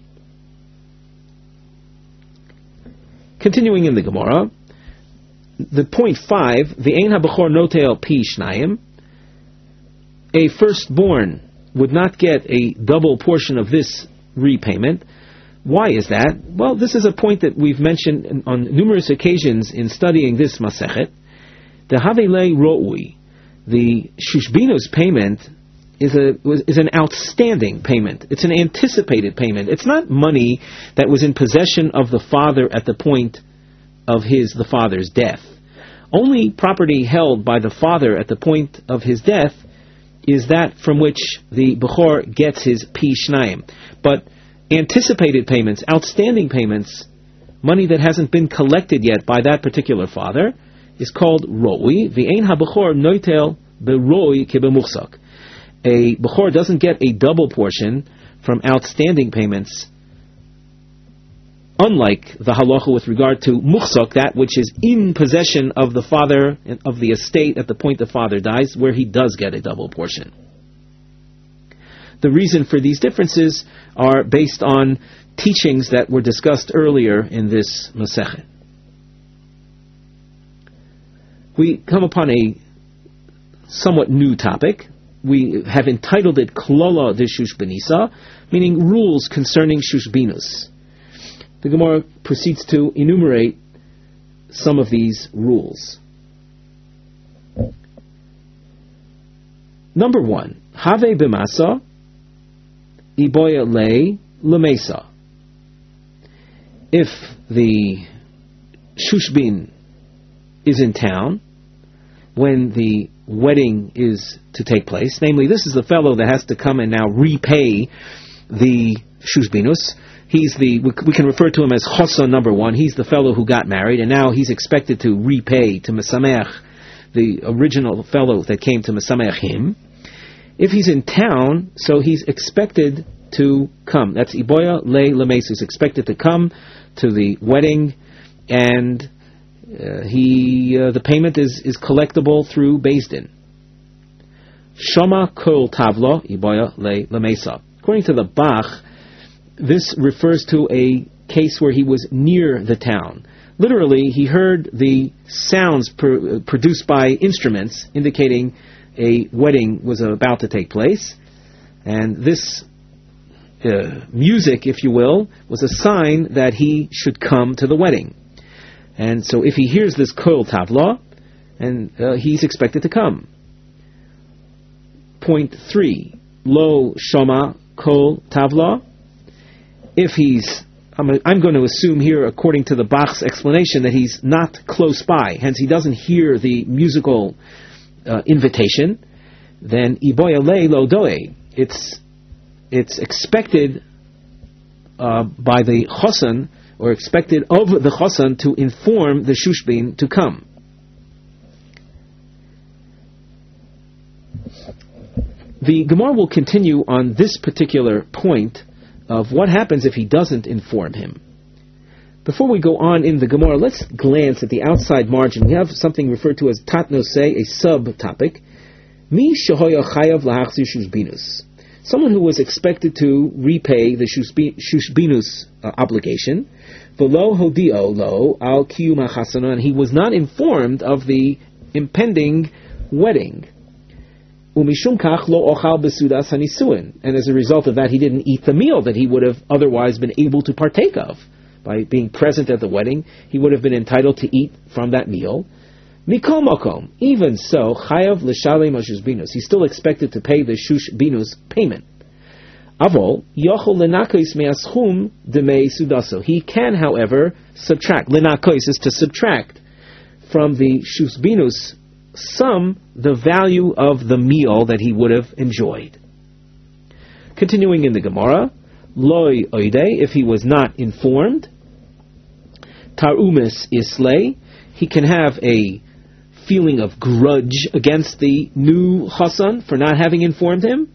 Continuing in the Gemara, the point five, V'ein habachor notel pi shnayim, a firstborn would not get a double portion of this repayment. Why is that? Well, this is a point that we've mentioned on numerous occasions in studying this Masechet. The Havelei Ro'ui, the Shushbinus payment, is a is an outstanding payment. It's an anticipated payment. It's not money that was in possession of the father at the point of his the father's death. Only property held by the father at the point of his death is that from which the Bechor gets his Pi Shnayim. But anticipated payments, outstanding payments, money that hasn't been collected yet by that particular father, is called Ro'i. V'ein ha-Bechor noitel be'Ro'i kebemuchsak. A Bechor doesn't get a double portion from outstanding payments, unlike the halacha with regard to muchsak, that which is in possession of the father, of the estate at the point the father dies, where he does get a double portion. The reason for these differences are based on teachings that were discussed earlier in this Masechet. We come upon a somewhat new topic. We have entitled it Klola de Shushbinisa, meaning rules concerning Shushbinus. The Gemara proceeds to enumerate some of these rules. Number one, Have b'masa Iboya lei lemesa. If the shushbin is in town when the wedding is to take place, namely, this is the fellow that has to come and now repay the shushbinus. He's the, we can refer to him as choson number one. He's the fellow who got married, and now he's expected to repay, to mesameach, the original fellow that came to mesameach him. If he's in town, so he's expected to come. That's iboya le lemes. He's expected to come to the wedding, and uh, he uh, the payment is, is collectible through Beis Din. Shama kol tavlo iboya le lemesa. According to the Bach, this refers to a case where he was near the town. Literally, he heard the sounds pr- produced by instruments indicating a wedding was about to take place, and this uh, music, if you will, was a sign that he should come to the wedding. And so if he hears this kol tavla, and uh, he's expected to come. Point three, lo shoma kol tavla. If he's, I'm, I'm going to assume here, according to the Bach's explanation, that he's not close by, hence he doesn't hear the musical uh, invitation, then iboya le lo doe. It's it's expected uh, by the chosan, or expected of the chosan, to inform the shushbin to come. The Gemara will continue on this particular point of what happens if he doesn't inform him. Before we go on in the Gemara, let's glance at the outside margin. We have something referred to as tatnosei, a sub-topic. Mi shehoya chayav lahachzir shushbinus. Someone who was expected to repay the shushbinus uh, obligation. V'lo hodio lo al kiyum hachasana, and he was not informed of the impending wedding. Umishum kach lo ochal besudas hanisuin, and as a result of that, he didn't eat the meal that he would have otherwise been able to partake of. By being present at the wedding, he would have been entitled to eat from that meal. Mikol makom, even so, chayav l'shalem shushbinus, he's still expected to pay the shushbinus payment. Avol yochol lenakos me'aschum demei sudaso. He can, however, subtract. Lenakos is to subtract from the shushbinus sum the value of the meal that he would have enjoyed. Continuing in the Gemara, loy oide, if he was not informed, tarumis islay, he can have a feeling of grudge against the new chasan for not having informed him.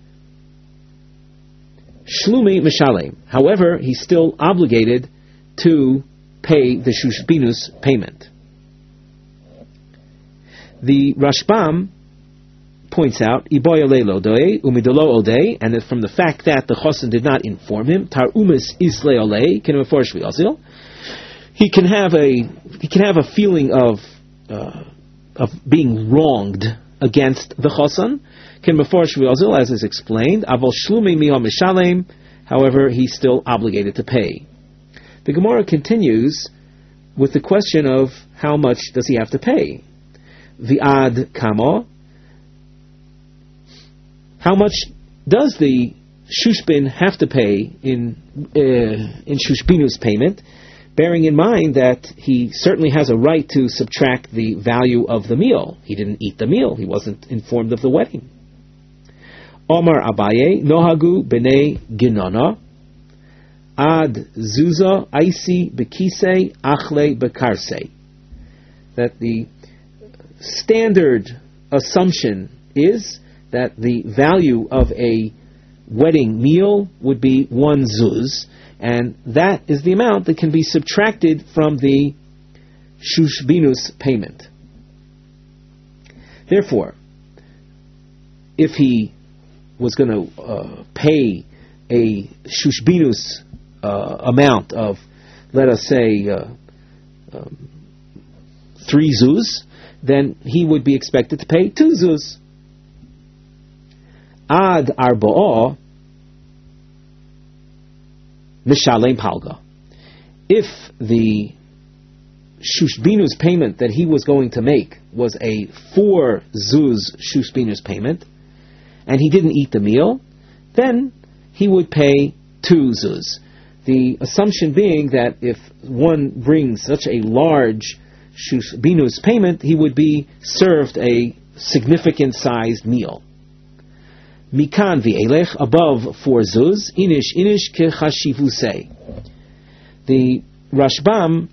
Shlumi mishalem, however, he's still obligated to pay the shushbinus payment. The Rashbam points out, Iboya leilo doe, umidolo ode, and that from the fact that the chosan did not inform him, tar umis isle ole, can meforish v'yazil, he can have a he can have a feeling of uh, of being wronged against the chosan, can meforish v'yazil, as is explained. Avol shlumi miyom mishalem, however, he's still obligated to pay. The Gemara continues with the question of how much does he have to pay. The ad kamo. How much does the shushbin have to pay in uh, in shushbinus payment, bearing in mind that he certainly has a right to subtract the value of the meal. He didn't eat the meal. He wasn't informed of the wedding. Omar Abaye, Nohagu b'nei ginona, ad zuza aisi bekise achle bekarse. That the standard assumption is that the value of a wedding meal would be one zuz, and that is the amount that can be subtracted from the shushbinus payment. Therefore, if he was going to uh, pay a shushbinus uh, amount of, let us say, uh, um, three zuz, then he would be expected to pay two zuz. Ad arba'ah mishalem palga. If the shushbinus payment that he was going to make was a four zuz shushbinus payment, and he didn't eat the meal, then he would pay two zuz. The assumption being that if one brings such a large Shushbinus payment, he would be served a significant sized meal. Mikan v'elech, above four zuz, inish inish kechashivusei. The Rashbam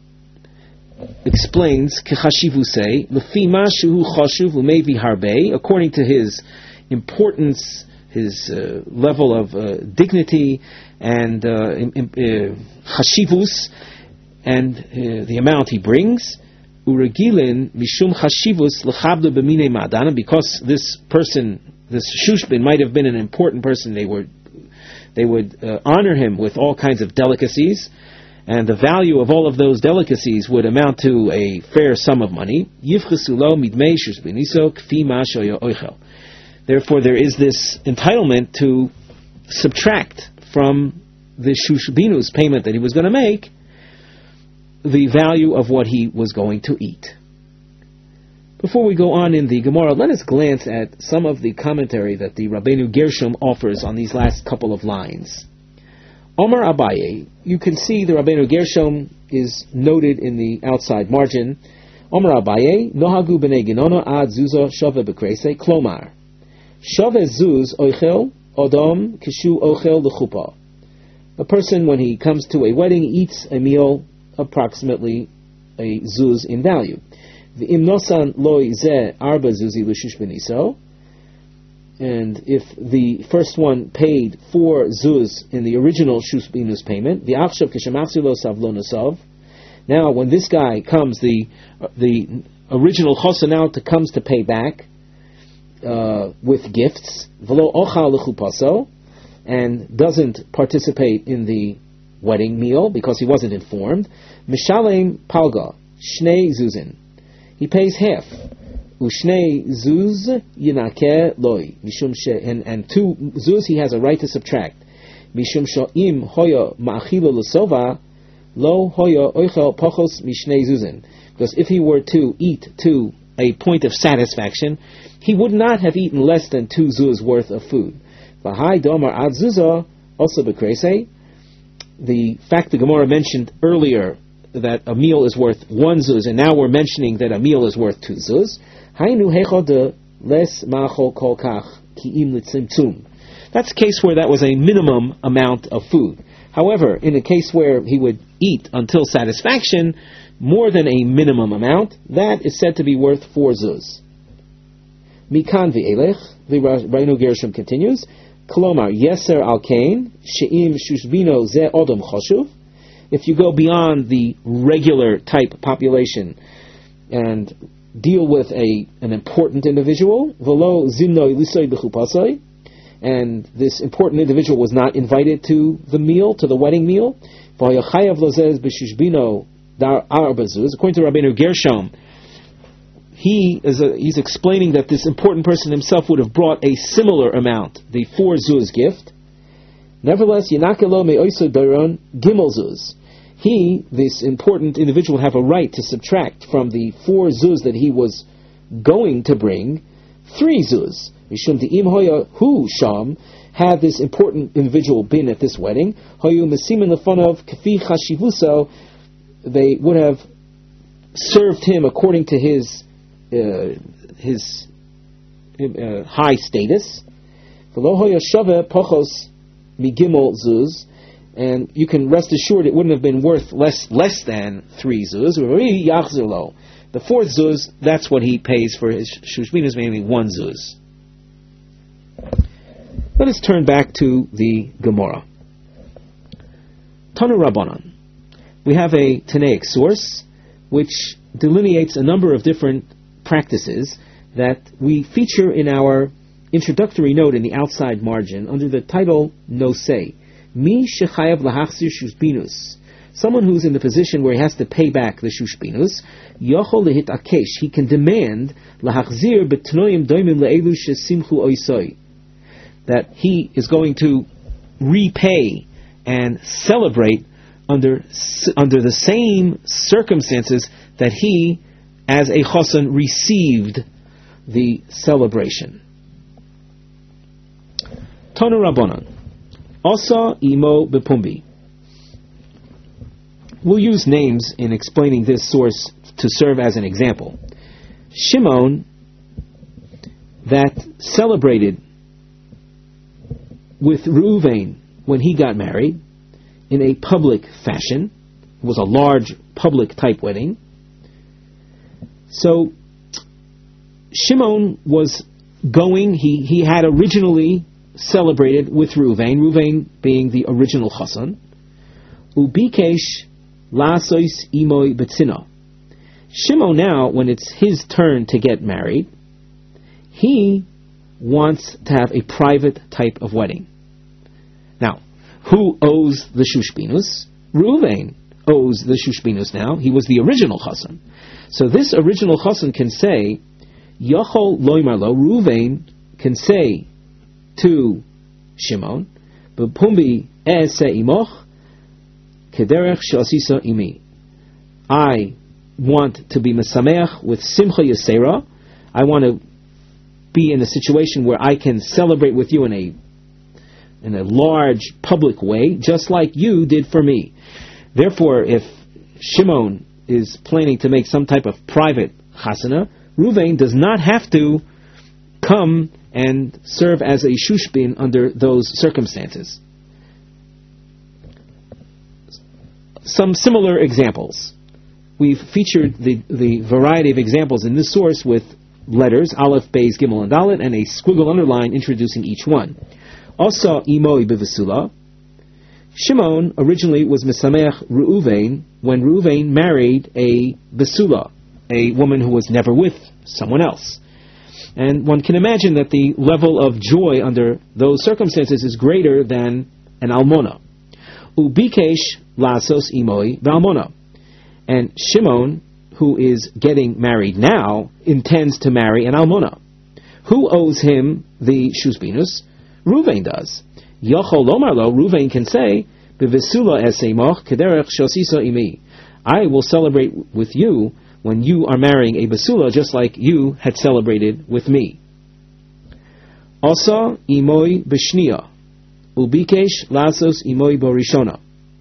explains kechashivusei lefi ma shehu chashuv umevi harbe, according to his importance, his uh, level of uh, dignity and chashivus, uh, and uh, the amount he brings. Uregilin mishum chashivus lechabdu b'minei ma'adana, because this person, this shushbin, might have been an important person, they would they would uh, honor him with all kinds of delicacies, and the value of all of those delicacies would amount to a fair sum of money. Yivchesulo midmei shushbiniso kfi ma shoyo oichel. Therefore, there is this entitlement to subtract from the shushbinus payment that he was going to make the value of what he was going to eat. Before we go on in the Gemara, let us glance at some of the commentary that the Rabbeinu Gershom offers on these last couple of lines. Omar Abaye, you can see the Rabbeinu Gershom is noted in the outside margin. Omar Abaye, Nohagu b'nei Ginono ad zuzo shove b'kreise, klomar. Shove zuz oichel, odom kishu ochel l'chupa. A person, when he comes to a wedding, eats a meal approximately a zuz in value. The imnosan loy ze arba zuzi l'shush beniso. And if the first one paid four zuz in the original shushbinus payment, the achshav kishamatzulo savlonasov. Now, when this guy comes, the uh, the original chosa now to comes to pay back uh, with gifts, v'lo ochal l'chupaso, and doesn't participate in the wedding meal because he wasn't informed. Mishalem palga shnei zuzin. He pays half. Ushnei zuz yinakeh loy mishum she, and and two zuz he has a right to subtract. Mishum she'im hoya ma'achilo l'sova lo hoya oichel pachos mishnei zuzin. Because if he were to eat to a point of satisfaction, he would not have eaten less than two zuz worth of food. V'hai domar ad zuzah also b'kreisei. The fact the Gemara mentioned earlier that a meal is worth one zuz, and now we're mentioning that a meal is worth two zuz. Hainu hecho de les machol kol kach ki'im litzimtzum. That's a case where that was a minimum amount of food. However, in a case where he would eat until satisfaction, more than a minimum amount, that is said to be worth four zuz. Mikan v'elech, the Rabbeinu Gershom continues, Kolomar yeser al kain she'im shushbino ze odom choshuv. If you go beyond the regular type population and deal with a an important individual, v'lo zimnoi lisoi b'chupasoi, and this important individual was not invited to the meal, to the wedding meal, v'hayachayav lozez b'shushbino dar arba zuz. According to Rabbeinu Gershom, he is a, he's explaining that this important person himself would have brought a similar amount, the four zuz gift. Nevertheless, Yanakelo me'oiso daron gimel zuz. He, this important individual, have a right to subtract from the four zuz that he was going to bring three zuz. Mishum de'im hoya hu sham, had this important individual been at this wedding, hoyu mesimin lefonov kafi chashivuso, they would have served him according to his uh, his uh, high status. V'lo hoya shove pochos migimel zuz, and you can rest assured it wouldn't have been worth less less than three zuz. The fourth zuz, that's what he pays for his shushbinus, mainly one zuz. Let us turn back to the Gemara. Tanu Rabbanan. We have a Tanaic source which delineates a number of different practices that we feature in our introductory note in the outside margin under the title Nosei. Mi shechayav lahachzir shushbinus. Someone who's in the position where he has to pay back the shushbinus, yochol lehit akesh, he can demand lahachzir betnoim doimim le'elu shesimchu oisoi, that he is going to repay and celebrate under under the same circumstances that he, as a chosan, received the celebration. Tanu Rabbanan. Asa imo bepumbi. We'll use names in explaining this source to serve as an example. Shimon, that celebrated with Reuven when he got married in a public fashion. It was a large public type wedding. So Shimon was going, he, he had originally celebrated with Reuven, Reuven being the original Chassan. Ubikesh lasois imoy betzina. Shimon now, when it's his turn to get married, he wants to have a private type of wedding. Now, who owes the Shushbinus? Reuven owes the Shushbinus now. He was the original Chassan. So this original Chassan can say, Yachol loimarlo, Reuven can say to Shimon, B'pumbi e'ese imoch, kederech she'asisa imi. I want to be mesameach with simcha yasera. I want to be in a situation where I can celebrate with you in a in a large public way, just like you did for me. Therefore, if Shimon is planning to make some type of private chasana, Reuven does not have to come and serve as a shushbin under those circumstances. Some similar examples. We've featured the, the variety of examples in this source with letters, Aleph, Beis, Gimel, and Dalet, and a squiggle underline introducing each one. Also, Imoi b'vesula. Shimon originally was Mesameach Reuven when Reuven married a Besula, a woman who was never with someone else. And one can imagine that the level of joy under those circumstances is greater than an Almona. Ubikesh lasos imoi v'almona. And Shimon, who is getting married now, intends to marry an Almona. Who owes him the Shusbinus? Reuven does. Yochol lomarlo, Reuven can say, B'vesula eseimoch kederech shosisa imi. I will celebrate with you when you are marrying a Besula, just like you had celebrated with me. Also, imoi b'shnia, ubikesh lasos imoi borishona.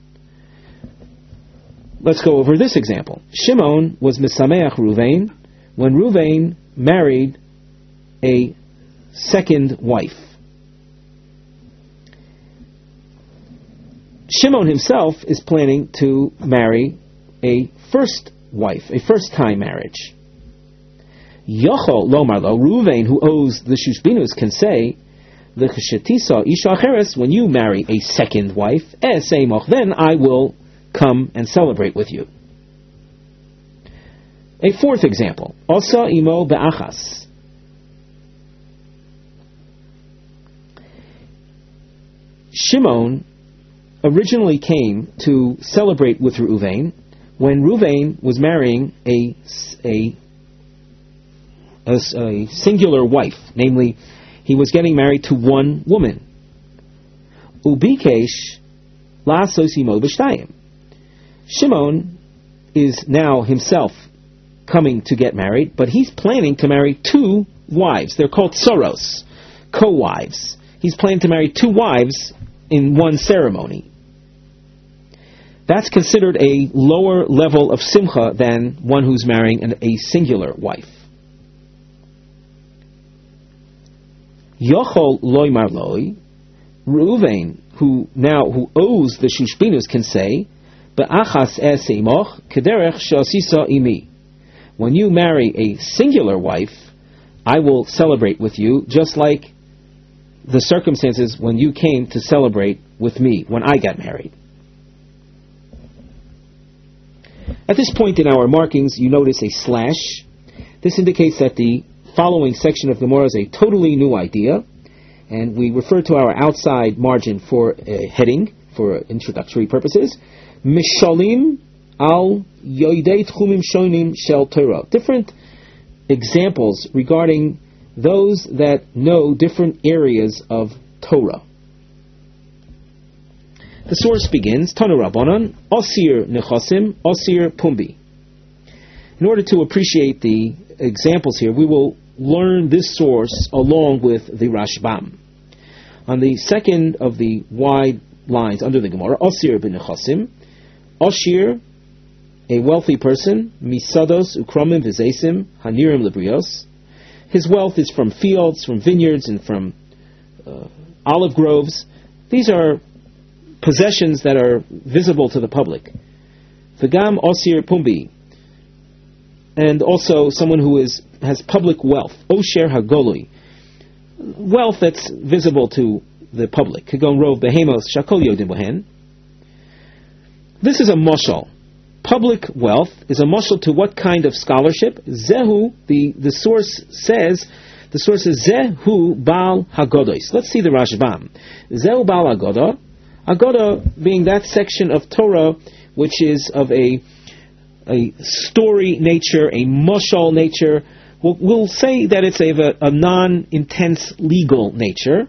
Let's go over this example. Shimon was Mesameach Reuven when Reuven married a second wife. Shimon himself is planning to marry a first wife, a first-time marriage. Yochol lomarlo, Reuven, who owes the Shushbinus, can say, L'cheshetisa isha acheres, when you marry a second wife, eseimoch, then I will come and celebrate with you. A fourth example, Osa imo be'achas. Shimon originally came to celebrate with Reuven when Reuven was marrying a, a, a, a singular wife, namely, he was getting married to one woman. Ubikesh lasos imo b'shtayim. Shimon is now himself coming to get married, but he's planning to marry two wives. They're called soros, co-wives. He's planning to marry two wives in one ceremony. That's considered a lower level of simcha than one who's marrying an, a singular wife. Yochol loymar loi, Reuven, who now who owes the Shushbinus, can say, Be'achas eseimoch kederech she'asisa imi. When you marry a singular wife, I will celebrate with you just like the circumstances when you came to celebrate with me when I got married. At this point in our markings, you notice a slash. This indicates that the following section of Gemara is a totally new idea, and we refer to our outside margin for a heading for introductory purposes. Mishalim al yoidei tchumim shonim shel Torah. Different examples regarding those that know different areas of Torah. The source begins, Tanu Rabbanan, Osir Nechosim, Osir Pumbi. In order to appreciate the examples here, we will learn this source along with the Rashbam. On the second of the wide lines under the Gemara, Osir bin Nechasim, Oshir, a wealthy person, Misados ukromim v'zeisim hanirim lebrios. His wealth is from fields, from vineyards, and from uh, olive groves. These are possessions that are visible to the public. V'gam Osir Pumbi, and also someone who is has public wealth. Osher Hagolui, wealth that's visible to the public. Kagon Rov Behemos Shakol Yodim Bohen. This is a moshel. Public wealth is a moshel to what kind of scholarship? Zehu, the, the source says, the source is Zehu Baal Hagodos. Let's see the Rashbam. Zehu Baal Hagodah. Hagodah being that section of Torah which is of a a story nature, a moshel nature. We'll, we'll say that it's of a, a non-intense legal nature.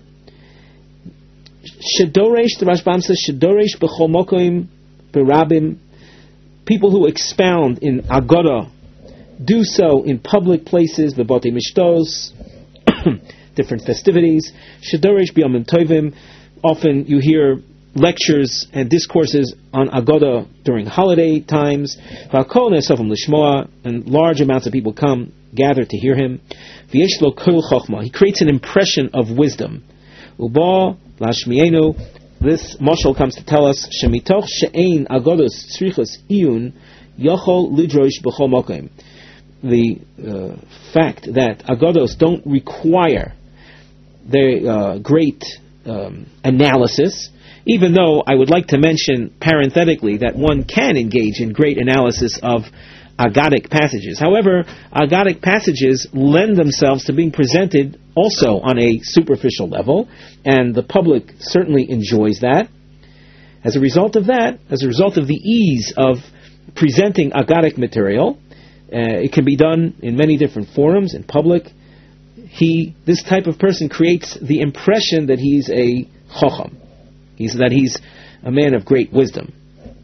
Shedoresh, the Rashbam says, Shedoresh b'chol mokoim b'rabim. People who expound in Agoda do so in public places, v'botei mishtos, different festivities. Shedoresh b'yomim tovim. Often you hear lectures and discourses on Agoda during holiday times. V'akol ne'esofim l'shmoa, and large amounts of people come, gather to hear him. V'yesh lo kol chochma. He creates an impression of wisdom. Uba lashmienu. This mashal comes to tell us shemitoch she'ein agodos tzrichos iyun yachol lidrosh b'chol mokim. The uh, fact that agodos don't require their uh, great um, analysis, even though I would like to mention parenthetically that one can engage in great analysis of Agadic passages. However, Agadic passages lend themselves to being presented also on a superficial level, and the public certainly enjoys that. As a result of that, as a result of the ease of presenting Agadic material, uh, it can be done in many different forums, in public. He, this type of person creates the impression that he's a chocham. He's, that he's a man of great wisdom.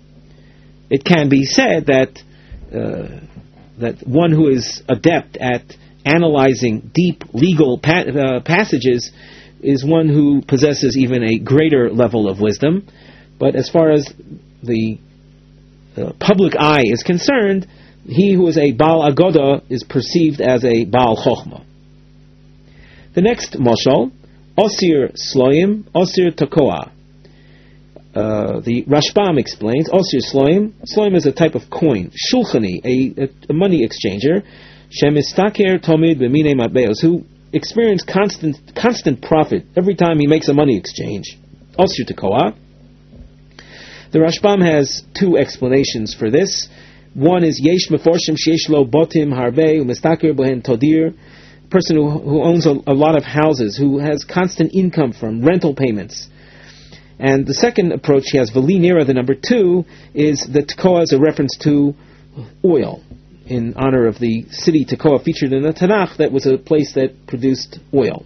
It can be said that Uh, that one who is adept at analyzing deep legal pa- uh, passages is one who possesses even a greater level of wisdom. But as far as the uh, public eye is concerned, he who is a Baal Agoda is perceived as a Baal Chochma. The next mashal, Osir Sloim, Osir Takoa. Uh, the Rashbam explains, Osir Sloim. Sloim is a type of coin. Shulchani, a, a, a money exchanger. Shemistaker Tomid B'mine Matbeos, who experience constant constant profit every time he makes a money exchange. Osir Tekoa. The Rashbam has two explanations for this. One is Yesh Meforshim Sheyesh Lo Botim Harbe Umistaker Bohen Todir. Person who, who owns a, a lot of houses, who has constant income from rental payments. And the second approach he has, Veli Nira, the number two, is that Tekoa is a reference to oil, in honor of the city Tekoa featured in the Tanakh, that was a place that produced oil.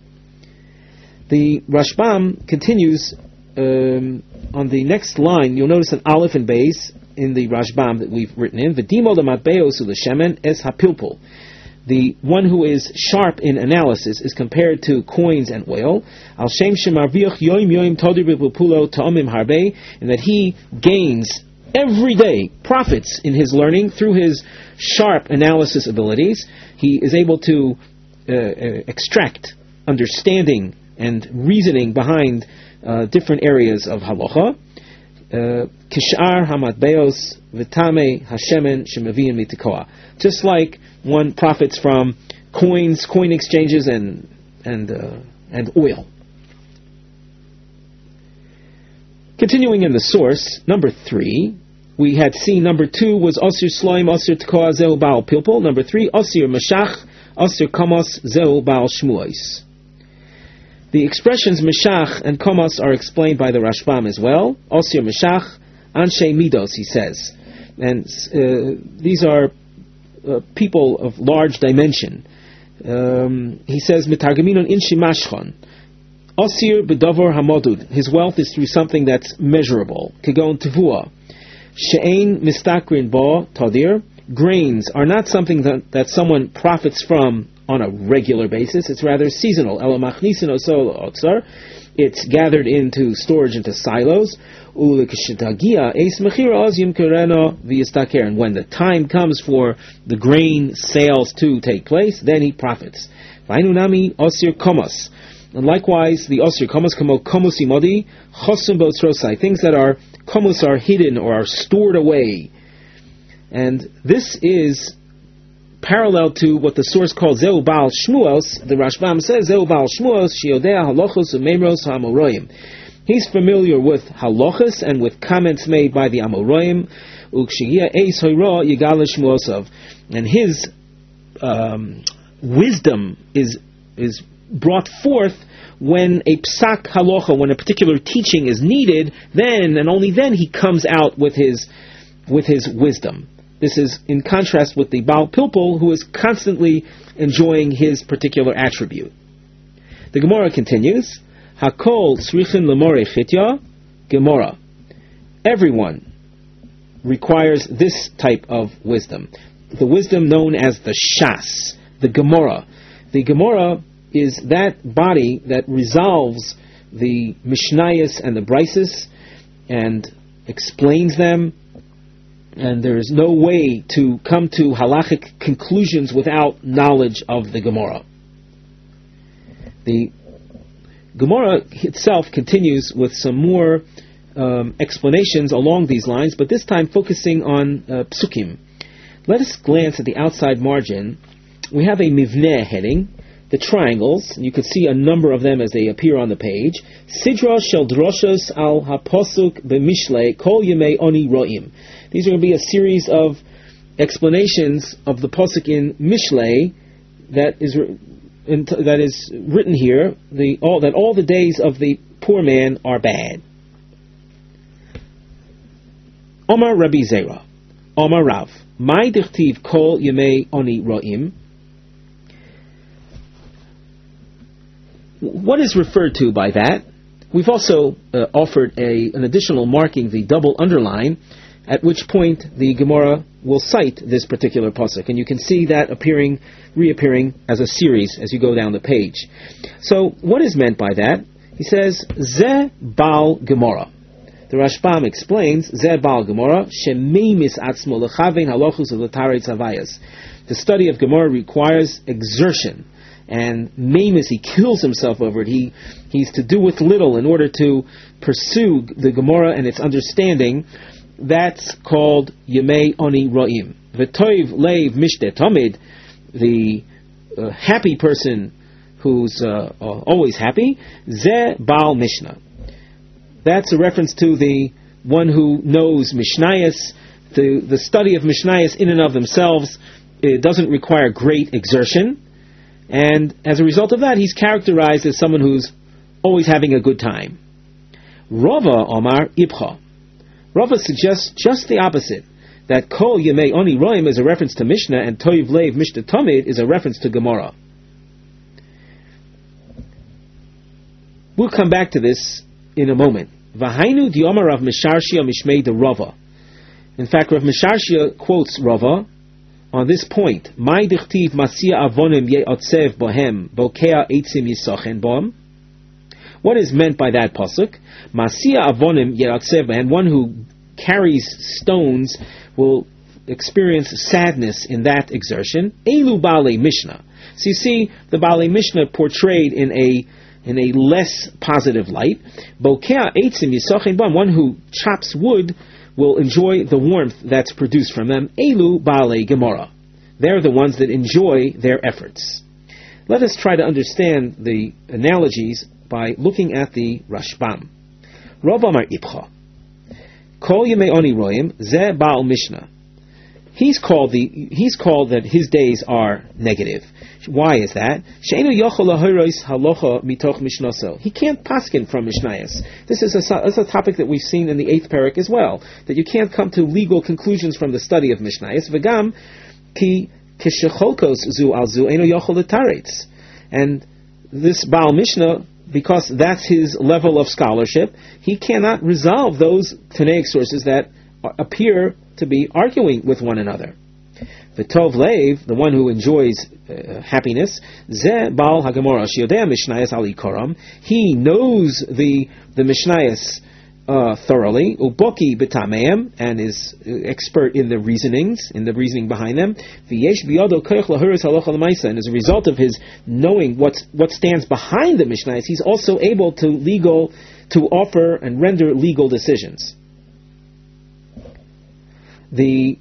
The Rashbam continues um, on the next line. You'll notice an aleph and beis in the Rashbam that we've written in. V'dimo l'matbeos u'l'shemen es hapilpul. The one who is sharp in analysis is compared to coins and oil. Al shem shemarviach yoim yoim todir b'pulo ta'omim harbe, and that he gains every day profits in his learning through his sharp analysis abilities. He is able to uh, uh, extract understanding and reasoning behind uh, different areas of halacha. Kishar hamatbeos v'tamei hashemen shemaviyin mitikoa. Just like one profits from coins, coin exchanges, and and uh, and oil. Continuing in the source, number three, we had seen number two was Osir Sloim, Osir Tekoa, Zeu Baal Pilpul. Number three, Osir Meshach, Osir Komos, Zeu Baal Shmuos. The expressions Meshach and Komos are explained by the Rashbam as well. Osir Meshach, Anshe Midos, he says. And uh, these are Uh, people of large dimension. Um, he says, "Mitargaminon inshi mashchon, osir bedavar hamodud." His wealth is through something that's measurable. Kegon tevua, she'ein mistakrin bo tadir. Grains are not something that, that someone profits from on a regular basis. It's rather seasonal. Elamachnisin osol otzar. it's gathered into storage into silos. And when the time comes for the grain sales to take place, then he profits. And likewise, the osir komos kamo komos imodi chosum botzrosai, things that are komos are hidden or are stored away. And this is parallel to what the source called Zeu Baal Shmuos. The Rashbam says Zeu Baal Shmuos shiodea halachos u'meimros ha'amoroim. He's familiar with halachos and with comments made by the Amoroim. Ukshigia eis hoira yigala shmuosav, and his um, wisdom is is brought forth when a psak halacha, when a particular teaching is needed. Then and only then he comes out with his with his wisdom. This is in contrast with the Baal Pilpul, who is constantly enjoying his particular attribute. The Gemara continues, Hakol srichin lemore chitya, Gemara. Everyone requires this type of wisdom. The wisdom known as the Shas, the Gemara. The Gemara is that body that resolves the Mishnayos and the Brises and explains them. And there is no way to come to halachic conclusions without knowledge of the Gemara. The Gemara itself continues with some more um, explanations along these lines, but this time focusing on uh, psukim. Let us glance at the outside margin. We have a mivneh heading, the triangles, and you can see a number of them as they appear on the page. Sidra shel droshos al haposuk b'mishlei kol yemei oni ro'im. These are going to be a series of explanations of the posuk in Mishlei that is in, that is written here. The all that all the days of the poor man are bad. Omar Rabbi Zera, Omar Rav, Mai dichtiv kol yemei oni ro'im. What is referred to by that? We've also uh, offered a an additional marking, the double underline, at which point the Gemara will cite this particular pasuk, and you can see that appearing, reappearing as a series as you go down the page. So, what is meant by that? He says, Ze Baal Gemara. The Rashbam explains, Ze Baal Gemara, Shemeimis atzmo lechavein halochus v'letaretz havayas. The study of Gemara requires exertion, and meimis, he kills himself over it. He he's to do with little in order to pursue the Gemara and its understanding. That's called Yemei Oni Ro'im. V'toiv leiv mishte tomid, the uh, happy person who's uh, uh, always happy, Ze Baal Mishnah. That's a reference to the one who knows Mishnayos. The, the study of Mishnayos in and of themselves, it doesn't require great exertion, and as a result of that, he's characterized as someone who's always having a good time. Rava Omar Ibcha. Rava suggests just the opposite, that Kol Yemei Oni Roim is a reference to Mishnah and Toiv Leiv Mishta Tamid is a reference to Gemara. We'll come back to this in a moment. V'hainu di'omar Rav Misharshia Mishmei de Rava. In fact, Rav Misharshia quotes Rava on this point. Mai dichtiv Masia Avonim Ye'otzev Bohem Bokea Eitzim Yisochen Bom. What is meant by that pasuk? Masia avonim yeratzev, and one who carries stones will experience sadness in that exertion. Elu Baalei Mishnah. So you see the Baalei Mishnah portrayed in a in a less positive light. Bokea eitzim yisochin bam, one who chops wood will enjoy the warmth that's produced from them. Elu Baalei Gemara. They're the ones that enjoy their efforts. Let us try to understand the analogies by looking at the Rashbam. Rav Amar Ibcha. Kol Yemei Oni Roim Ze Baal Mishnah. He's called the he's called that his days are negative. Why is that? She'enu yochol lahoros halacha mitoch mishnaso. He can't paskin from Mishnayos. This is a, this is a topic that we've seen in the eighth parak as well. That you can't come to legal conclusions from the study of Mishnayos. V'gam ki kishecholkos zu al zu enu yochol letaretz. And this Baal Mishnah, because that's his level of scholarship, he cannot resolve those Tanaic sources that appear to be arguing with one another. V'tov leiv, the one who enjoys uh, happiness, ze Baal HaGemora, sheyodea mishnayos al ikoram, he knows the the mishnayos uh, thoroughly, uboki b'tameim, and is expert in the reasonings, in the reasoning behind them. V'yesh biyado koich lahuris halacha l'maisa, and as a result of his knowing what what stands behind the mishnayos, he's also able to legal to offer and render legal decisions. The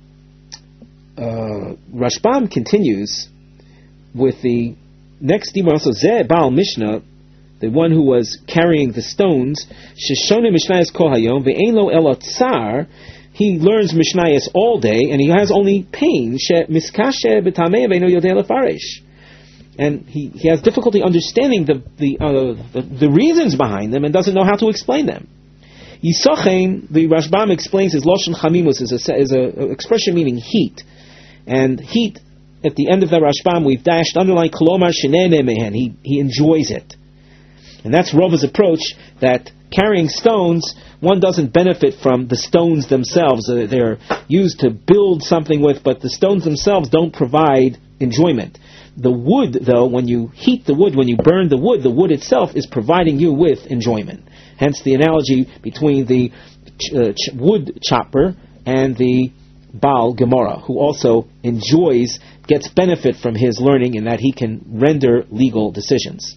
uh, Rashbam continues with the next dimar, also Zeh Baal Mishnah, the one who was carrying the stones, Sheshone Mishnayos Kol Hayom, Ve'ein Lo Elo Tsar, he learns Mishnayos all day, and he has only pain, She Miskashe B'tamei Ve'eno Yodei Lefaresh. And he, he has difficulty understanding the the, uh, the the reasons behind them and doesn't know how to explain them. Yisochein, the Rashbam explains his Loshen Chamimus is a, is a, a expression meaning heat. And heat, at the end of the Rashbam, we've dashed underline Kolomar Shenene Mehen. He he enjoys it. And that's Rava's approach, that carrying stones, one doesn't benefit from the stones themselves. Uh, they're used to build something with, but the stones themselves don't provide enjoyment. The wood, though, when you heat the wood, when you burn the wood, the wood itself is providing you with enjoyment. Hence the analogy between the ch- uh, ch- wood chopper and the Baal Gemara, who also enjoys, gets benefit from his learning in that he can render legal decisions.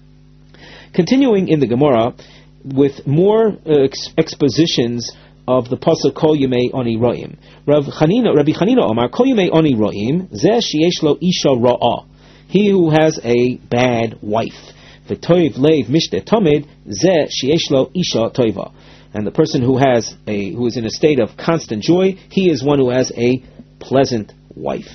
Continuing in the Gemara with more uh, ex- expositions of the pasuk Kol Yemei Oni Roim. Rav Chanina, Rabbi Chanina Omar, Kol Yemei Oni Roim, Zeh sheyesh lo isha ra'ah. He who has a bad wife. V'toiv leiv mishte tomid, Zeh sheyesh lo isha toiva. And the person who has a who is in a state of constant joy, he is one who has a pleasant wife.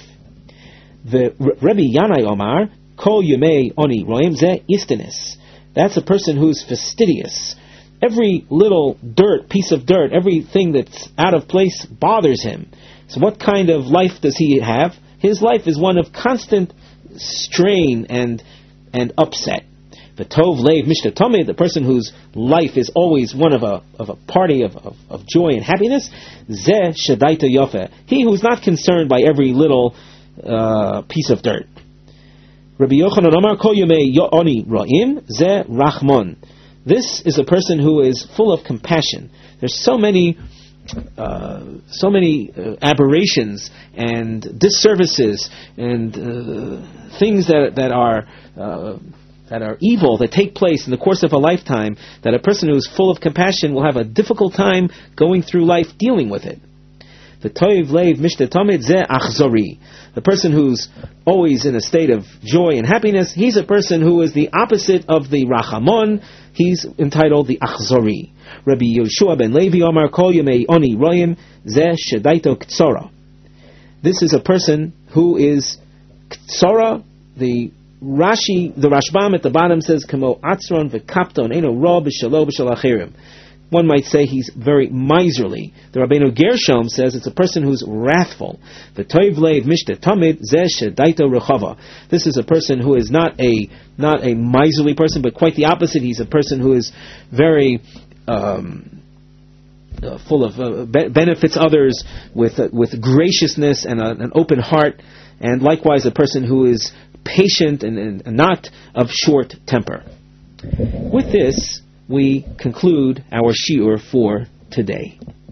The Rabbi Yanai Omar, Kol Yemei Oni Roim, Zeh istenis. That's a person who's fastidious. Every little dirt, piece of dirt, everything that's out of place bothers him. So what kind of life does he have? His life is one of constant strain and and upset. The Tov Leiv Mishta Tomei, the person whose life is always one of a of a party of, of, of joy and happiness, Zeh Shadaita Yofe, he who's not concerned by every little uh, piece of dirt. Rabbi Yochanan Amar Kol Yomei Oni Ra'im Zeh Rachmon. This is a person who is full of compassion. There's so many, uh, so many uh, aberrations and disservices and uh, things that that are uh, that are evil that take place in the course of a lifetime, that a person who is full of compassion will have a difficult time going through life dealing with it. The toiv leiv mishte tamid zeh achzori. The person who's always in a state of joy and happiness, he's a person who is the opposite of the rachamon. He's entitled the achzori. Rabbi Yoshua ben Levi Omar Kol Yemei Oni Royim Zeh Shedaito Ktsora. This is a person who is Ktsora. The Rashi, the Rashbam at the bottom says Kamo Atzron v'Kapton Eno Ra b'Shalo b'Shalachirim. One might say he's very miserly. The Rabbeinu Gershom says it's a person who's wrathful. The Toiv Leiv Mishte Tamid Zeh Shedaito Rechava. This is a person who is not a not a miserly person, but quite the opposite. He's a person who is very um, uh, full of uh, be- benefits others with uh, with graciousness and a, an open heart, and likewise a person who is patient and, and, and not of short temper. With this, we conclude our shiur for today.